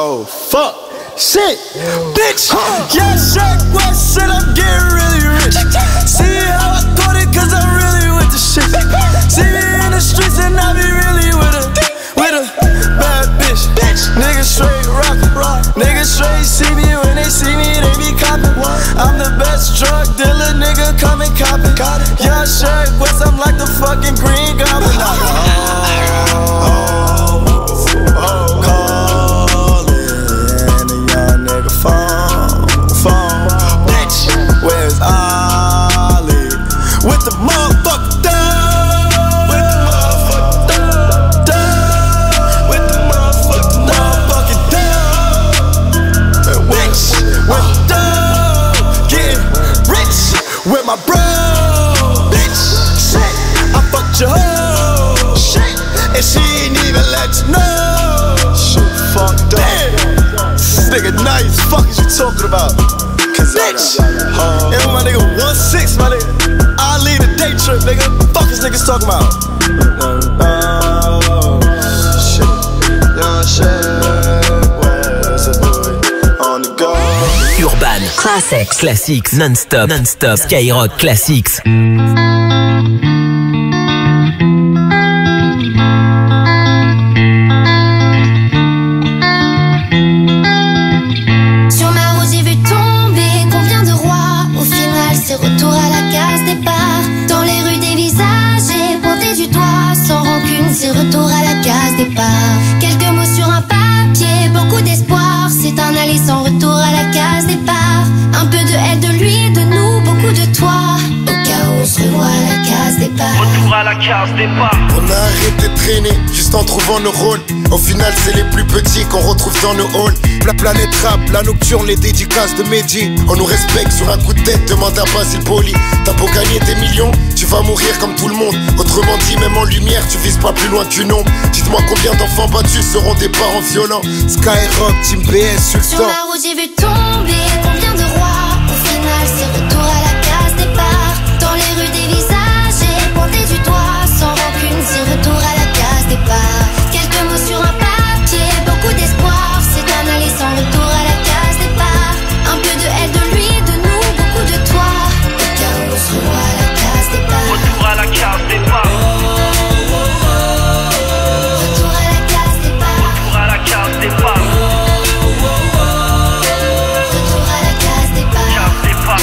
Oh, fuck. Shit, bitch. Yeah, Shrek West said I'm getting really rich. See how I thought it, cause I'm really with the shit. See me in the streets and I be really with a bad bitch. Niggas straight rock. Niggas straight see me when they see me, they be copping. I'm the best drug dealer, nigga, come and cop it. Yeah, Shrek West, I'm like the fucking Green Goblin. Phone, bitch, where's Ollie? With the motherfucker down. With the motherfucker down. With the motherfucker down. Bitch, with down. Getting rich with my bro. Bitch, shit, I fucked your hoe. Shit, and she ain't even let you know. Shit, fucked up. This nigga nice, fuck is you talking about? Cause bitch, and my nigga 1-6, my nigga. I lead a day trip, nigga. Fuck is niggas talking about? Oh, shit. Young shit. Where's the boy? On the go. Urban Classics non-stop Skyrock Classics. Retour à la case départ. Dans les rues des visages et pointé du doigt. Sans rancune, c'est retour à la case départ. Quelques mots sur un papier, beaucoup d'espoir. C'est un aller sans retour à la case départ. Un peu de elle, de lui, de nous, beaucoup de toi. Au cas où on se revoit à la case départ. Retour à la case départ. On a arrêté de traîner, juste en trouvant nos rôles. Au final c'est les plus petits qu'on retrouve dans nos halls. La planète rap, la nocturne, les dédicaces de Mehdi. On nous respecte sur un coup de tête, demande à Basile Poli. T'as beau gagner des millions, tu vas mourir comme tout le monde. Autrement dit, même en lumière, tu vises pas plus loin qu'une ombre. Dites-moi combien d'enfants battus seront des parents violents. Skyrock, Team BS, Sultan. Sur la route j'ai vu tomber combien de rois. Au final c'est retour à la case départ. Dans les rues des visages et pointé du doigt. Sans rancune c'est retour à la case départ. Quelques mots sur un papier, beaucoup d'espoir. C'est un aller sans retour à la case départ. Un peu de elle, de lui, de nous, beaucoup de toi. Au cas où on se revoit à la case départ. Retour à la case départ. Retour à la case départ. Retour à la case départ. Retour à la case départ.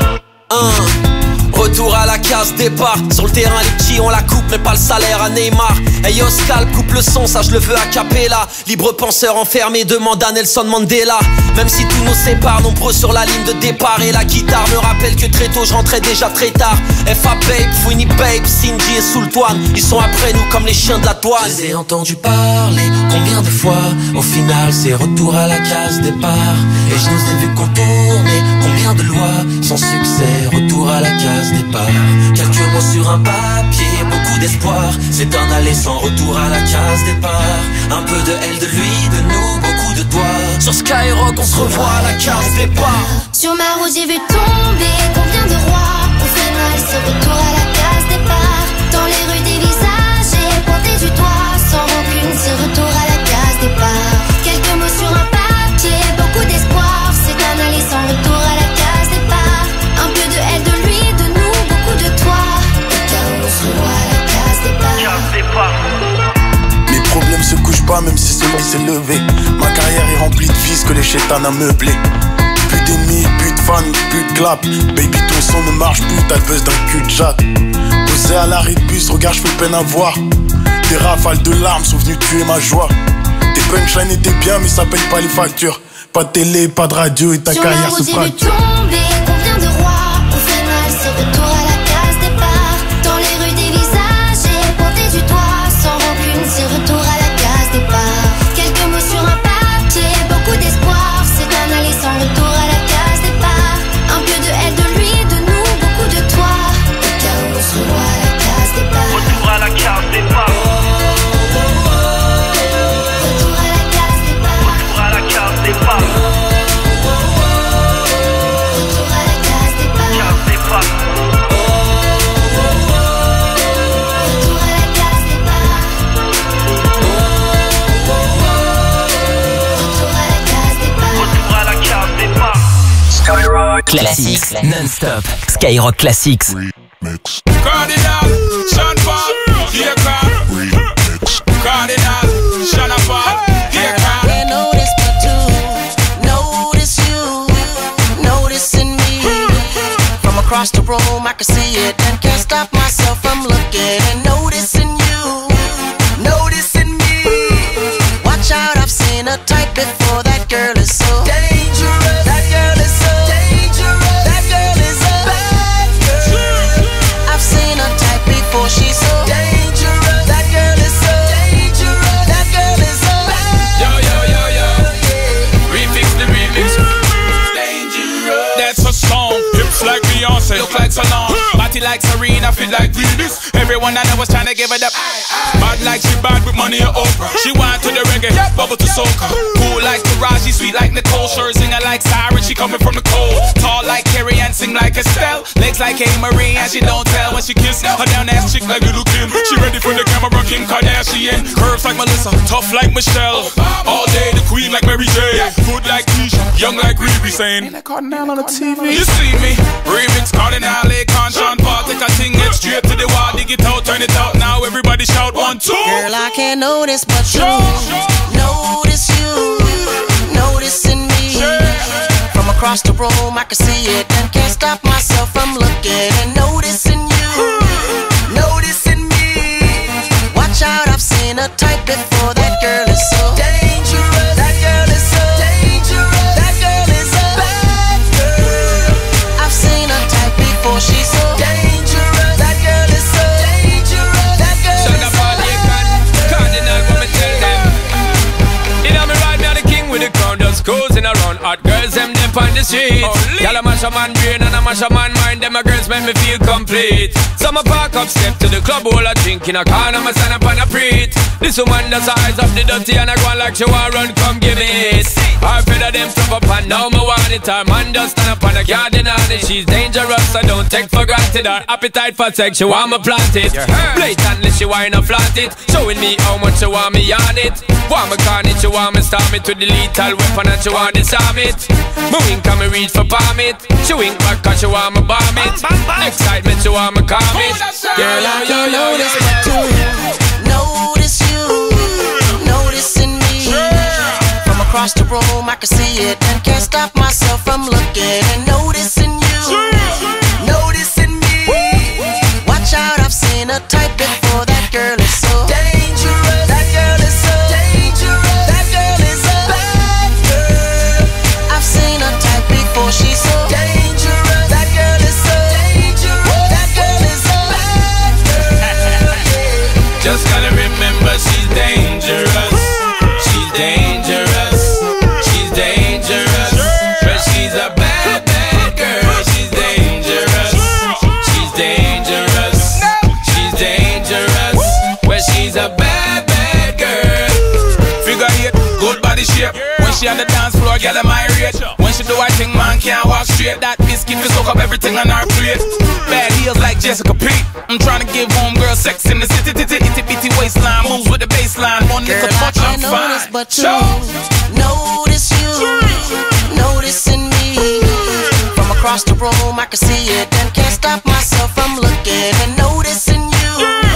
Retour à la case départ. Sur le terrain les petits on la coupe mais pas le salaire à Neymar. Hey yo Scalp coupe le son, ça je le veux a cappella. Libre penseur enfermé demande à Nelson Mandela. Même si tout nous sépare, nombreux sur la ligne de départ. Et la guitare me rappelle que très tôt je rentrais déjà très tard. FA Babe, Fouini Babe, Cindy et Sultan. Ils sont après nous comme les chiens de la douane. Je les ai entendus parler combien de fois. Au final c'est retour à la case départ. Et je nous ai vu contourner combien de lois. Sans succès, retour à la case départ. Quelques mots sur un papier, beaucoup d'espoir. C'est un aller sans retour à la case départ. Un peu de elle, de lui, de nous, beaucoup de toi. Sur Skyrock on se revoit à la case départ. Sur ma route j'ai vu tomber combien de rois. Au final c'est retour à la case départ. Dans les rues des visages et pointé du doigt. Sans rancune c'est retour à la case départ. Quelques mots sur un papier, beaucoup d'espoir. C'est un aller sans retour à la case départ. Un peu de elle, de lui, de nous, beaucoup de toi. Au cas où on se revoit à la case départ. Les problèmes se couchent pas même si soleil s'est levé. Ma carrière est remplie de vices que les chétans a meublé. Plus d'ennemis, plus de fans, plus de clap. Baby ton son ne marche plus, t'as le buzz d'un cul de jatte. Posé à l'arrêt de bus, regarde je fais peine à voir. Des rafales de larmes sont venues tuer ma joie. Tes punchlines étaient bien mais ça paye pas les factures. Pas de télé, pas de radio et ta carrière se fracture. Combien de rois. Au final c'est retour à la case départ. Dans les rues des visages et pointé du doigt. Sans rancune c'est retour à la case départ. Quelques mots sur un papier, beaucoup d'espoir. C'est un aller sans retour à la case départ. Un peu de elle, de lui, de nous, beaucoup de toi. Au cas où on se revoit à la case départ. Retour à la case départ. Retour à la case départ. Retour à la case départ. Retour Classics non-stop. Skyrock Classics. Cardinal, Sean Paul, here come. Cardinal, Sean Paul, here come. Can't notice but to notice you, noticing me. From across the room I can see it and can't stop myself from looking and noticing you, noticing me. Watch out, I've seen a type before. That girl is so dangerous. That girl is so dangerous. That girl is a bad girl. I've seen a type before. She's so dangerous. That girl is so dangerous. That girl is a bad Yo, yo, yo, yo. Remix the remix. Dangerous. That's a song. Hips like Beyonce, look like Solange. Body like Serena, feel like Venus. Everyone I know was trying to give it up. Bad like she bad with money or Oprah. She wine to the reggae, bubble to soca. Cool like Taraji, sweet like Nicole. Sure singer like Cyrus, she coming from the cold. Tall like Carrie and sing like Estelle. Legs like A-Marie and she don't tell when she kiss. Her down ass chick like Little Kim. She ready for the camera, Kim Kardashian. Curves like Melissa, tough like Michelle. All day the queen like Mary J. Good like Keisha, young like Riri saying. Ain't that Cardinal on the TV? You see me, remix Cardinal, Akon, Sean Paul. Take a thing, get straight to the wall. Dig it out, turn it out. Now everybody shout 1, 2. girl, I can't notice but you, notice you, noticing me. From across the room I can see it and can't stop myself from looking and noticing you, noticing me. Watch out, I've seen a type before. That girl is so dangerous. That girl is so dangerous. That girl is a bad girl. I've seen a type before. She's so dangerous. That girl is so dangerous. That girl is a bad Cardinal, what me tell them? You know me ride me on the king with the crown, just cruising around. Hot girls, them on the street. Y'all a mash a man brain and a mash a man mind. Them a girls make me feel complete. Some a park up, step to the club, all a drink in a corner, me stand up on a preat. This woman does eyes up the dirty and I go on like she want run, come give me it. Her feather them tough up and now me want it. Her man does stand up on a garden and she's dangerous, I don't take for granted. Her appetite for sex, she want me plant it. Blatantly she want to flaunt it, showing me how much she want me on it. Want me con it, she want me storm it with the lethal weapon and she want disarm it. Me wink and me reach for palm it. She wink back cause she want me bomb it. Excitement she want me calm it. girl, I can't notice but to notice you, noticing me. From across the room I can see it and can't stop myself from looking and noticing you, noticing me. Watch out, I've seen a type before. That girl is so dangerous. That girl is so dangerous. That girl is a bad girl. I've seen a type before. She's so dangerous. That girl is so dangerous. That girl is a bad girl. Just gotta remember she's dangerous. She's dangerous. She's dangerous. But she's a bad, bad girl. She's dangerous. She's dangerous. She's dangerous. But she's a bad, bad girl. Figure 8, good body shape. When she on the dance floor, get them irate. When she do her thing, man can't walk straight. That biscuit will soak up everything on her plate. Bad heels like Jessica Pete. I'm trying to give homegirl sex in the city. Itty bitty waistline moves with the baseline. One little touch, I'm fine. But you notice you, noticing me. From across the room I can see it and can't stop myself from looking and noticing you,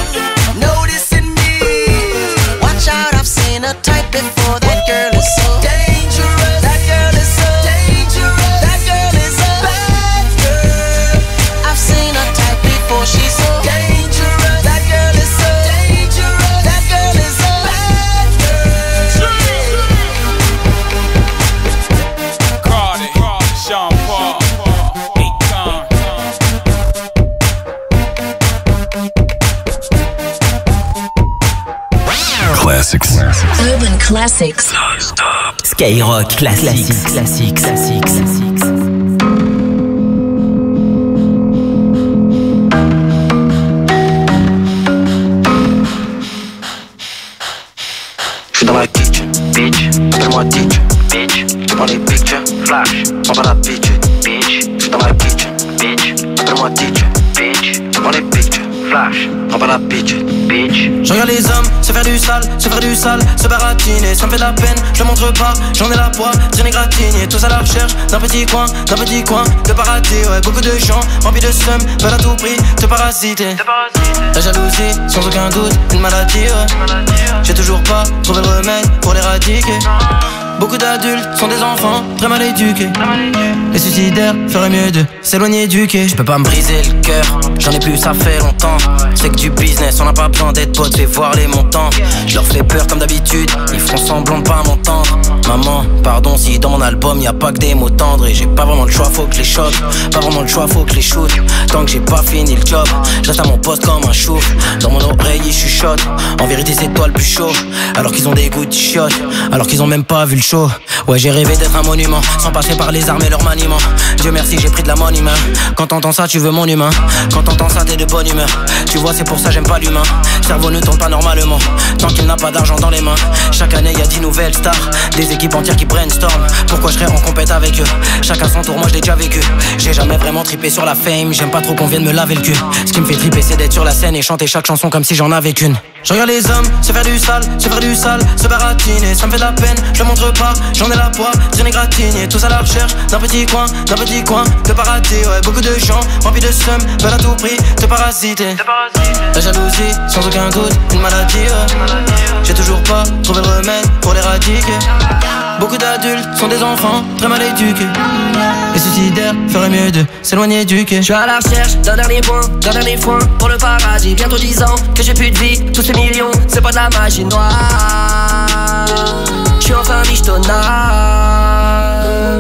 noticing me. Watch out, I've seen a type before. That girl is so dangerous. That girl is so dangerous. That girl is a bad girl. I've seen a type before. She's so dangerous. That girl is so dangerous. That girl is a bad girl. Cardi, Sean Paul, Akon. Classics. Urban Classics. Skyrock Classics. Classics. Je suis dans la kitchen, bitch. Appelle-moi DJ, bitch. Tu prends les pictures, flash. On va la bitch, bitch. Je suis dans la kitchen, bitch. Appelle-moi DJ, bitch. Tu prends les pictures, flash, prends pas la bitch. Je regarde les hommes se faire du sale, se baratiner, ça me fait de la peine, je le montre pas, j'en ai la poids, j'en ai gratigné, tous à la recherche d'un petit coin de paradis, ouais, beaucoup de gens remplis de seum, veulent à tout prix te parasiter. La jalousie, sans aucun doute, une maladie, ouais. J'ai toujours pas trouvé le remède pour l'éradiquer. Beaucoup d'adultes sont des enfants très mal éduqués. Les suicidaires feraient mieux de s'éloigner du quai. Je peux pas me briser le cœur, j'en ai plus, ça fait longtemps. C'est que du business, on n'a pas besoin d'être potes, fais voir les montants. Je leur fais peur comme d'habitude, ils font semblant de pas m'entendre. Maman, pardon si dans mon album y a pas que des mots tendres. Et j'ai pas vraiment le choix, faut que je les choque. Pas vraiment le choix, faut que je les shoot. Tant que j'ai pas fini le job, je reste à mon poste comme un chouf. Dans mon oreille ils chuchotent, en vérité c'est toi le plus chaud. Alors qu'ils ont des goûts de chiottes, alors qu'ils ont même pas vu le show. Ouais, j'ai rêvé d'être un monument, sans passer par les armes et leur maniement. Dieu merci, j'ai pris de la money main. Quand t'entends ça, tu veux mon humain. Quand t'entends ça, t'es de bonne humeur. Tu vois, c'est pour ça j'aime pas l'humain. Cerveau ne tourne pas normalement, tant qu'il n'a pas d'argent dans les mains. Chaque année, y a 10 nouvelles stars, des équipes entières qui brainstorm. Pourquoi je serais en compète avec eux? Chacun son tour, moi je l'ai déjà vécu. J'ai jamais vraiment trippé sur la fame, j'aime pas trop qu'on vienne me laver le cul. Ce qui me fait tripper, c'est d'être sur la scène et chanter chaque chanson comme si j'en avais qu'une. Je regarde les hommes se faire du sale, se baratiner, ça me fait de la peine, je le montre pas, j'en ai la poids, j'en ai gratigné, tous à la recherche d'un petit coin de paradis, ouais, beaucoup de gens remplis de seum, veulent à tout prix te parasiter. La jalousie, sans aucun doute, une maladie, ouais. J'ai toujours pas trouvé le remède pour l'éradiquer. Beaucoup d'adultes sont des enfants très mal éduqués. Les suicidaires feraient mieux de s'éloigner du quai. Je suis à la recherche d'un dernier point pour le paradis. Bientôt 10 ans que j'ai plus de vie, tous ces millions, c'est pas de la magie noire. Je suis enfin michetonnard.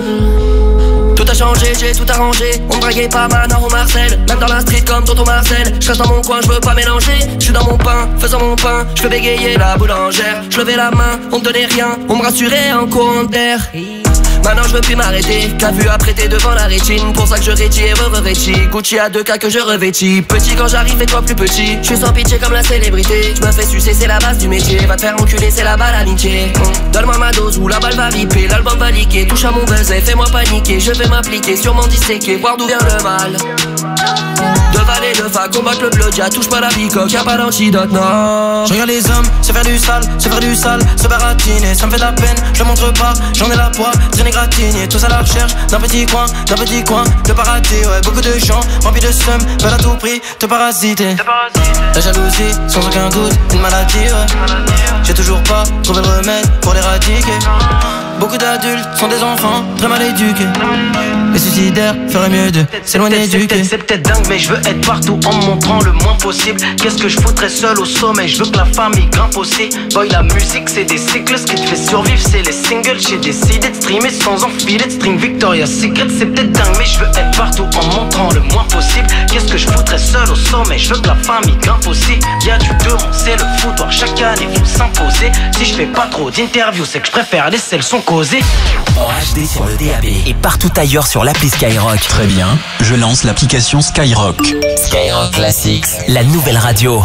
Tout a changé, j'ai tout arrangé. On me draguait pas Manon ou Marcel, même dans la street comme Tonton Marcel. Je reste dans mon coin, je veux pas mélanger. Je suis dans mon pain, faisant mon pain. Je peux bégayer la boulangère. Je levais la main, on me donnait rien. On me rassurait en courant d'air. Maintenant je veux plus m'arrêter, qu'a vu apprêter devant la rétine. Pour ça que je rétis et re-revêtis. Gucci à 2K que je revêtis. Petit quand j'arrive et toi plus petit. Je suis sans pitié comme la célébrité. Je me fais sucer, c'est la base du métier. Va te faire enculer, c'est là-bas l'amitié. Donne-moi ma dose ou la balle va riper. L'album va liquer, touche à mon buzz et fais-moi paniquer. Je vais m'appliquer, sûrement disséquer, voir d'où vient le mal. De Val et de Fa, combattre le blood, y'a touche pas la bicoque, y'a pas d'antidote, non. Je regarde les hommes se faire du sale, se baratiner, ça me fait de la peine, je le montre pas, j'en ai la poids, j'en ai gratigné, tous à la recherche d'un petit coin de paradis, ouais, beaucoup de gens remplis de seum, veulent à tout prix te parasiter. La jalousie, sans aucun doute, une maladie, ouais. J'ai toujours pas trouvé le remède pour l'éradiquer. Beaucoup d'adultes sont des enfants très mal éduqués. Les suicidaires feraient mieux de s'éloigner du quai. C'est peut-être dingue mais je veux être partout en me montrant le moins possible. Qu'est-ce que je foutrais seul au sommet? Je veux que la famille grimpe aussi. Boy, la musique c'est des cycles, ce qui te fait survivre c'est les singles. J'ai décidé de streamer sans enfiler de string. Victoria's Secret, c'est peut-être dingue mais je veux être partout en me montrant le moins possible. Qu'est-ce que je foutrais seul au sommet? Je veux que la famille grimpe aussi. Y'a du devant, c'est le foutoir, chaque année faut s'imposer. Si je fais pas trop d'interviews c'est que je préfère laisser le son causer. En HD sur le DAB et partout ailleurs sur l'appli Skyrock. Très bien, je lance l'application Skyrock. Skyrock Classics, la nouvelle radio.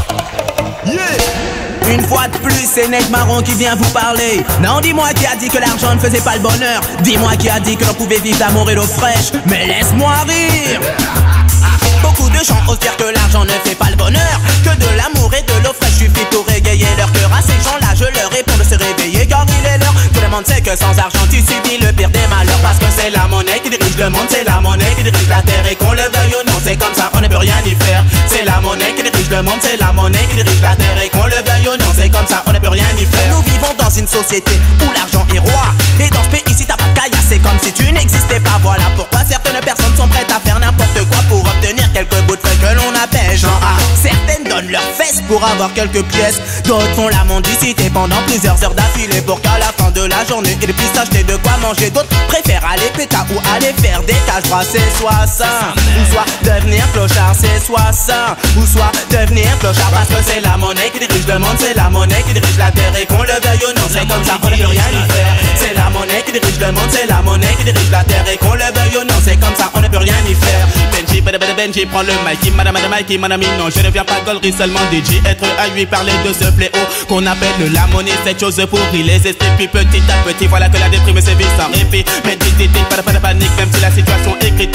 Yeah. Une fois de plus, c'est Nate Marron qui vient vous parler. Non, dis-moi qui a dit que l'argent ne faisait pas le bonheur. Dis-moi qui a dit que l'on pouvait vivre d'amour et d'eau fraîche. Mais laisse-moi rire. Beaucoup de gens osent dire que l'argent ne fait pas le bonheur, que de l'amour et de l'eau fraîche suffit pour régayer leur cœur. À ces gens-là je leur réponds de se réveiller car il est l'heure. Tout le monde sait que sans argent tu subis le pire des malheurs. Parce que c'est la monnaie qui dirige le monde, c'est la monnaie qui dirige la terre. Et qu'on le veuille ou non c'est comme ça, on ne peut rien y faire. C'est la monnaie qui dirige le monde, c'est la monnaie qui dirige la terre. Et qu'on le veuille ou non c'est comme ça, on ne peut rien y faire. Nous vivons dans une société où l'argent est roi. Et dans ce pays si t'as pas de caillasse c'est comme si tu n'existais pas. Voilà pourquoi certaines personnes sont prêtes à faire n'importe quoi pour obtenir quelques bouts de frais que l'on appelle genre A. Certaines donnent leurs fesses pour avoir quelques pièces. D'autres font la mendicité pendant plusieurs heures d'affilée pour qu'à la fin de la journée ils puissent acheter de quoi manger. D'autres préfèrent aller péta ou aller faire des caches bras. C'est soit ça, ou soit devenir clochard. C'est soit ça, ou soit devenir clochard. Parce que c'est la monnaie qui dirige le monde, c'est la monnaie qui dirige la terre. Et qu'on le veuille ou non c'est comme ça, on ne peut rien y faire. C'est la monnaie qui dirige le monde, c'est la monnaie qui dirige la terre. Et qu'on le veuille ou non c'est comme ça, on ne peut rien y faire. Benji prend le mic, madame Mikey, mon ami, non, je ne viens pas gollerie, seulement DJ. Être à lui parler de ce fléau qu'on appelle la monnaie, cette chose pourrie les esprits. Puis petit à petit, voilà que la déprime sévit sans répit. Mais dis, pas de panique, même si la situation est critique. Pas de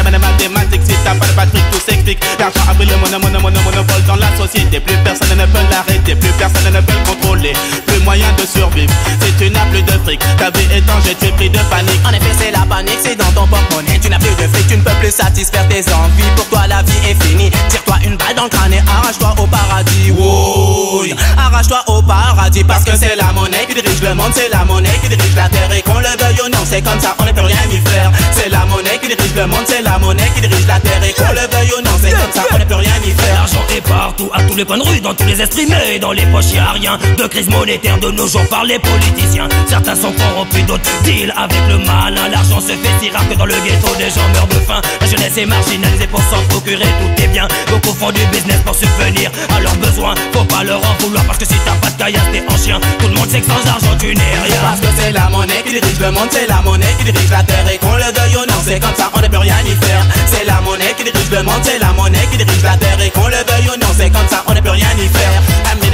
mathématiques. Si t'as pas de Patrick, tout s'explique. L'argent a pris le monopole dans la société. Plus personne ne peut l'arrêter, plus personne ne peut le contrôler. Plus moyen de survivre, si tu n'as plus de fric. Ta vie est en jeu, tu es pris de panique. En effet, c'est la panique, c'est dans ton porte-monnaie. Tu n'as plus de fric, tu ne peux plus satisfaire tes envies. Pour toi, la vie est finie. Tire-toi une balle dans le crâne et arrache-toi au paradis. Wow. Arrache-toi au paradis parce que c'est la monnaie qui dirige le monde, c'est la monnaie qui dirige la terre. Et qu'on le veuille ou non, c'est comme ça, on ne peut rien y faire. C'est la monnaie qui dirige le monde, c'est la monnaie qui dirige la terre. Et qu'on le veuille ou non, c'est comme ça, on ne peut rien y faire. L'argent est partout, à tous les coins de rue, dans tous les esprits, mais dans les poches y'a rien de crise monétaire de nos jours par les politiciens. Certains sont corrompus, d'autres deal avec le malin. L'argent se fait si rare que dans le ghetto des gens meurent de faim. La jeunesse est marginalisée pour s'en procurer tout est bien. Beaucoup font du business pour subvenir à leurs besoins. Faut pas leur en vouloir parce que si t'as pas de caillasse t'es en chien. Tout le monde sait que sans argent tu n'es rien. Parce que c'est la monnaie qui dirige le monde, c'est la monnaie qui dirige la terre. Et qu'on le veuille ou non, c'est comme ça, on ne peut rien y faire. C'est la monnaie qui dirige le monde, c'est la monnaie qui dirige la terre. Et qu'on le veuille ou non, c'est comme ça, on ne peut rien y faire.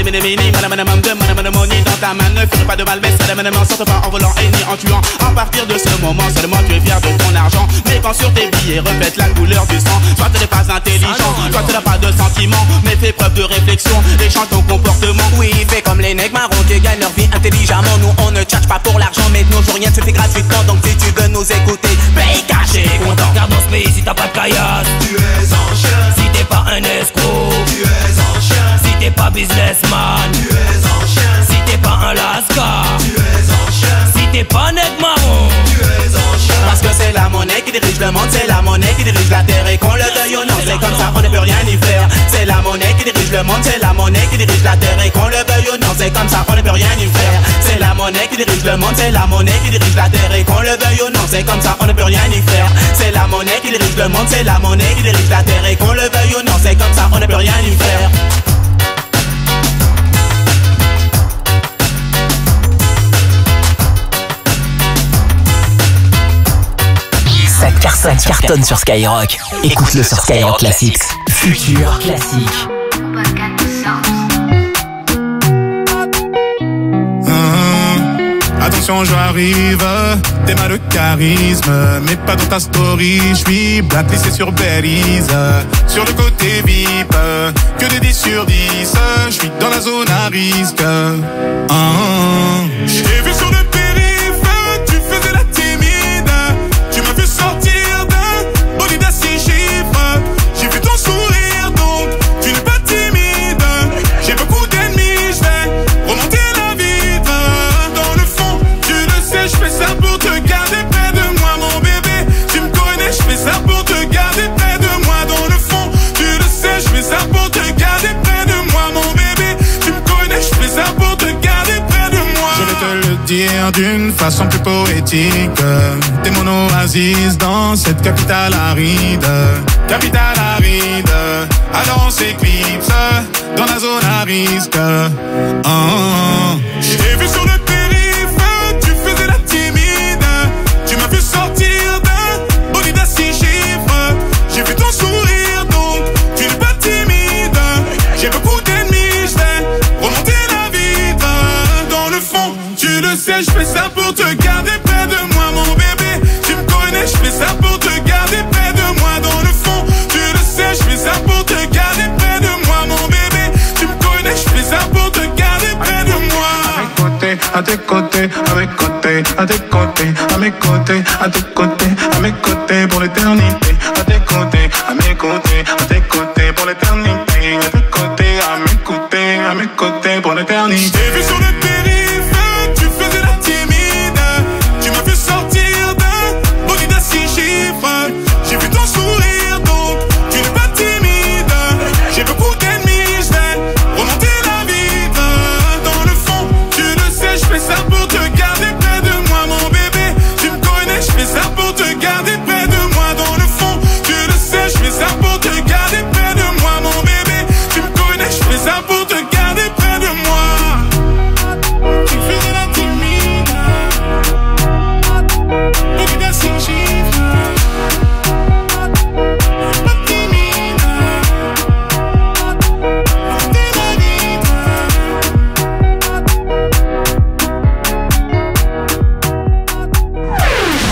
Dans ta main ne fais pas de mal, mais ça ne sorte pas en volant et ni en tuant. À partir de ce moment, seulement tu es fier de ton argent. Mais quand sur tes billets reflète la couleur du sang, toi tu n'es pas intelligent, toi tu n'as pas de sentiments, mais fais preuve de réflexion et change ton comportement. Oui, fais comme les nègres marrons qui gagnent leur vie intelligemment. Nous on ne charge pas pour l'argent, mais de nos jours rien ne se fait gratuitement. Donc si tu veux nous écouter, paye caché, content. Car dans ce pays, si t'as pas de caillasse, tu es en chien. Si t'es pas un escroc, tu es en chien. Si t'es pas businessman, tu es en chien. Si t'es pas un lascar, tu es en chien. Si t'es pas nègre marron, tu es en chien. Parce que c'est la monnaie qui dirige le monde, c'est la monnaie qui dirige la terre. Et qu'on le veuille ou non, c'est comme ça, on ne peut rien y faire. C'est la monnaie qui dirige le monde, c'est la monnaie qui dirige la terre. Et qu'on le veuille ou non, c'est comme ça, on ne peut rien y faire. C'est la monnaie qui dirige le monde, c'est la monnaie qui dirige la terre. Et qu'on le veuille ou non, c'est comme ça, on ne peut rien y faire. C'est la monnaie qui dirige le monde, c'est la monnaie qui dirige la terre. Et qu'on le veuille ou non, c'est comme ça, on ne peut rien y faire. Ça cartonne sur Skyrock. Écoute-le sur Skyrock Classics. Futur classique. Attention, j'arrive, t'es mal de charisme, mais pas dans ta story. J'suis blacklisté sur Belize, sur le côté VIP, que des 10 sur 10. J'suis dans la zone à risque. J'ai vu sur le périph', tu faisais la timide. Tu m'as vu sortir d'un bolide à 6 chiffres. J'ai vu ton sourire, donc tu n'es pas timide. J'ai beaucoup d'ennemis, j'vais remonter la vitre. Dans le fond, tu le sais, j'fais ça pour te garder près de moi, mon bébé. Tu me connais, j'fais ça pour te garder près de moi. Dans le fond, tu le sais, j'fais ça pour te garder près de moi, mon bébé. Tu me connais, j'fais ça pour te garder près de moi. Je vais te le dire d'une façon plus poétique. T'es mon oasis dans cette capitale aride. Capitale aride. Alors on s'éclipse dans la zone à risque. J'ai vu sur le périph', tu faisais la timide. Tu m'as vu sortir d'un bolide à 6 chiffres. J'ai vu ton sourire, donc tu n'es pas timide. J'ai beaucoup d'ennemis, j'vais remonter la vitre. Dans le fond, tu le sais, j'fais ça pour te garder près de moi, mon bébé. Tu me connais, j'fais ça pour te garder près de moi. Dans le fond, tu le sais, j'fais ça pour te garder près de moi, mon bébé. Tu me connais, j'fais ça pour te garder près de moi. À tes côtés, à mes côtés, à tes côtés, à mes côtés, à tes côtés, à mes côtés pour l'éternité. À tes côtés, à mes côtés, à tes côtés pour l'éternité. À tes côtés, à mes côtés pour l'éternité. J'ai vu sur le périph', tu faisais la timide. Tu m'as vu sortir d'un bolide à 6 chiffres. J'ai vu ton sourire, donc tu n'es pas timide. J'ai beaucoup d'ennemis, j'vais remonter la vitre. Dans le fond, tu le sais, j'fais ça pour te garder près de moi, mon bébé. Tu me connais, j'fais ça pour te garder près de moi. Dans le fond, tu le sais, j'fais ça pour te garder près de moi, mon bébé. Tu me connais, j'fais ça pour te garder près de moi.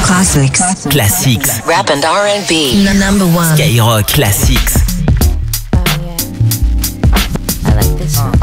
Classics. Classics. Rap and R&B. Number one. Skyrock Classics. I like this one.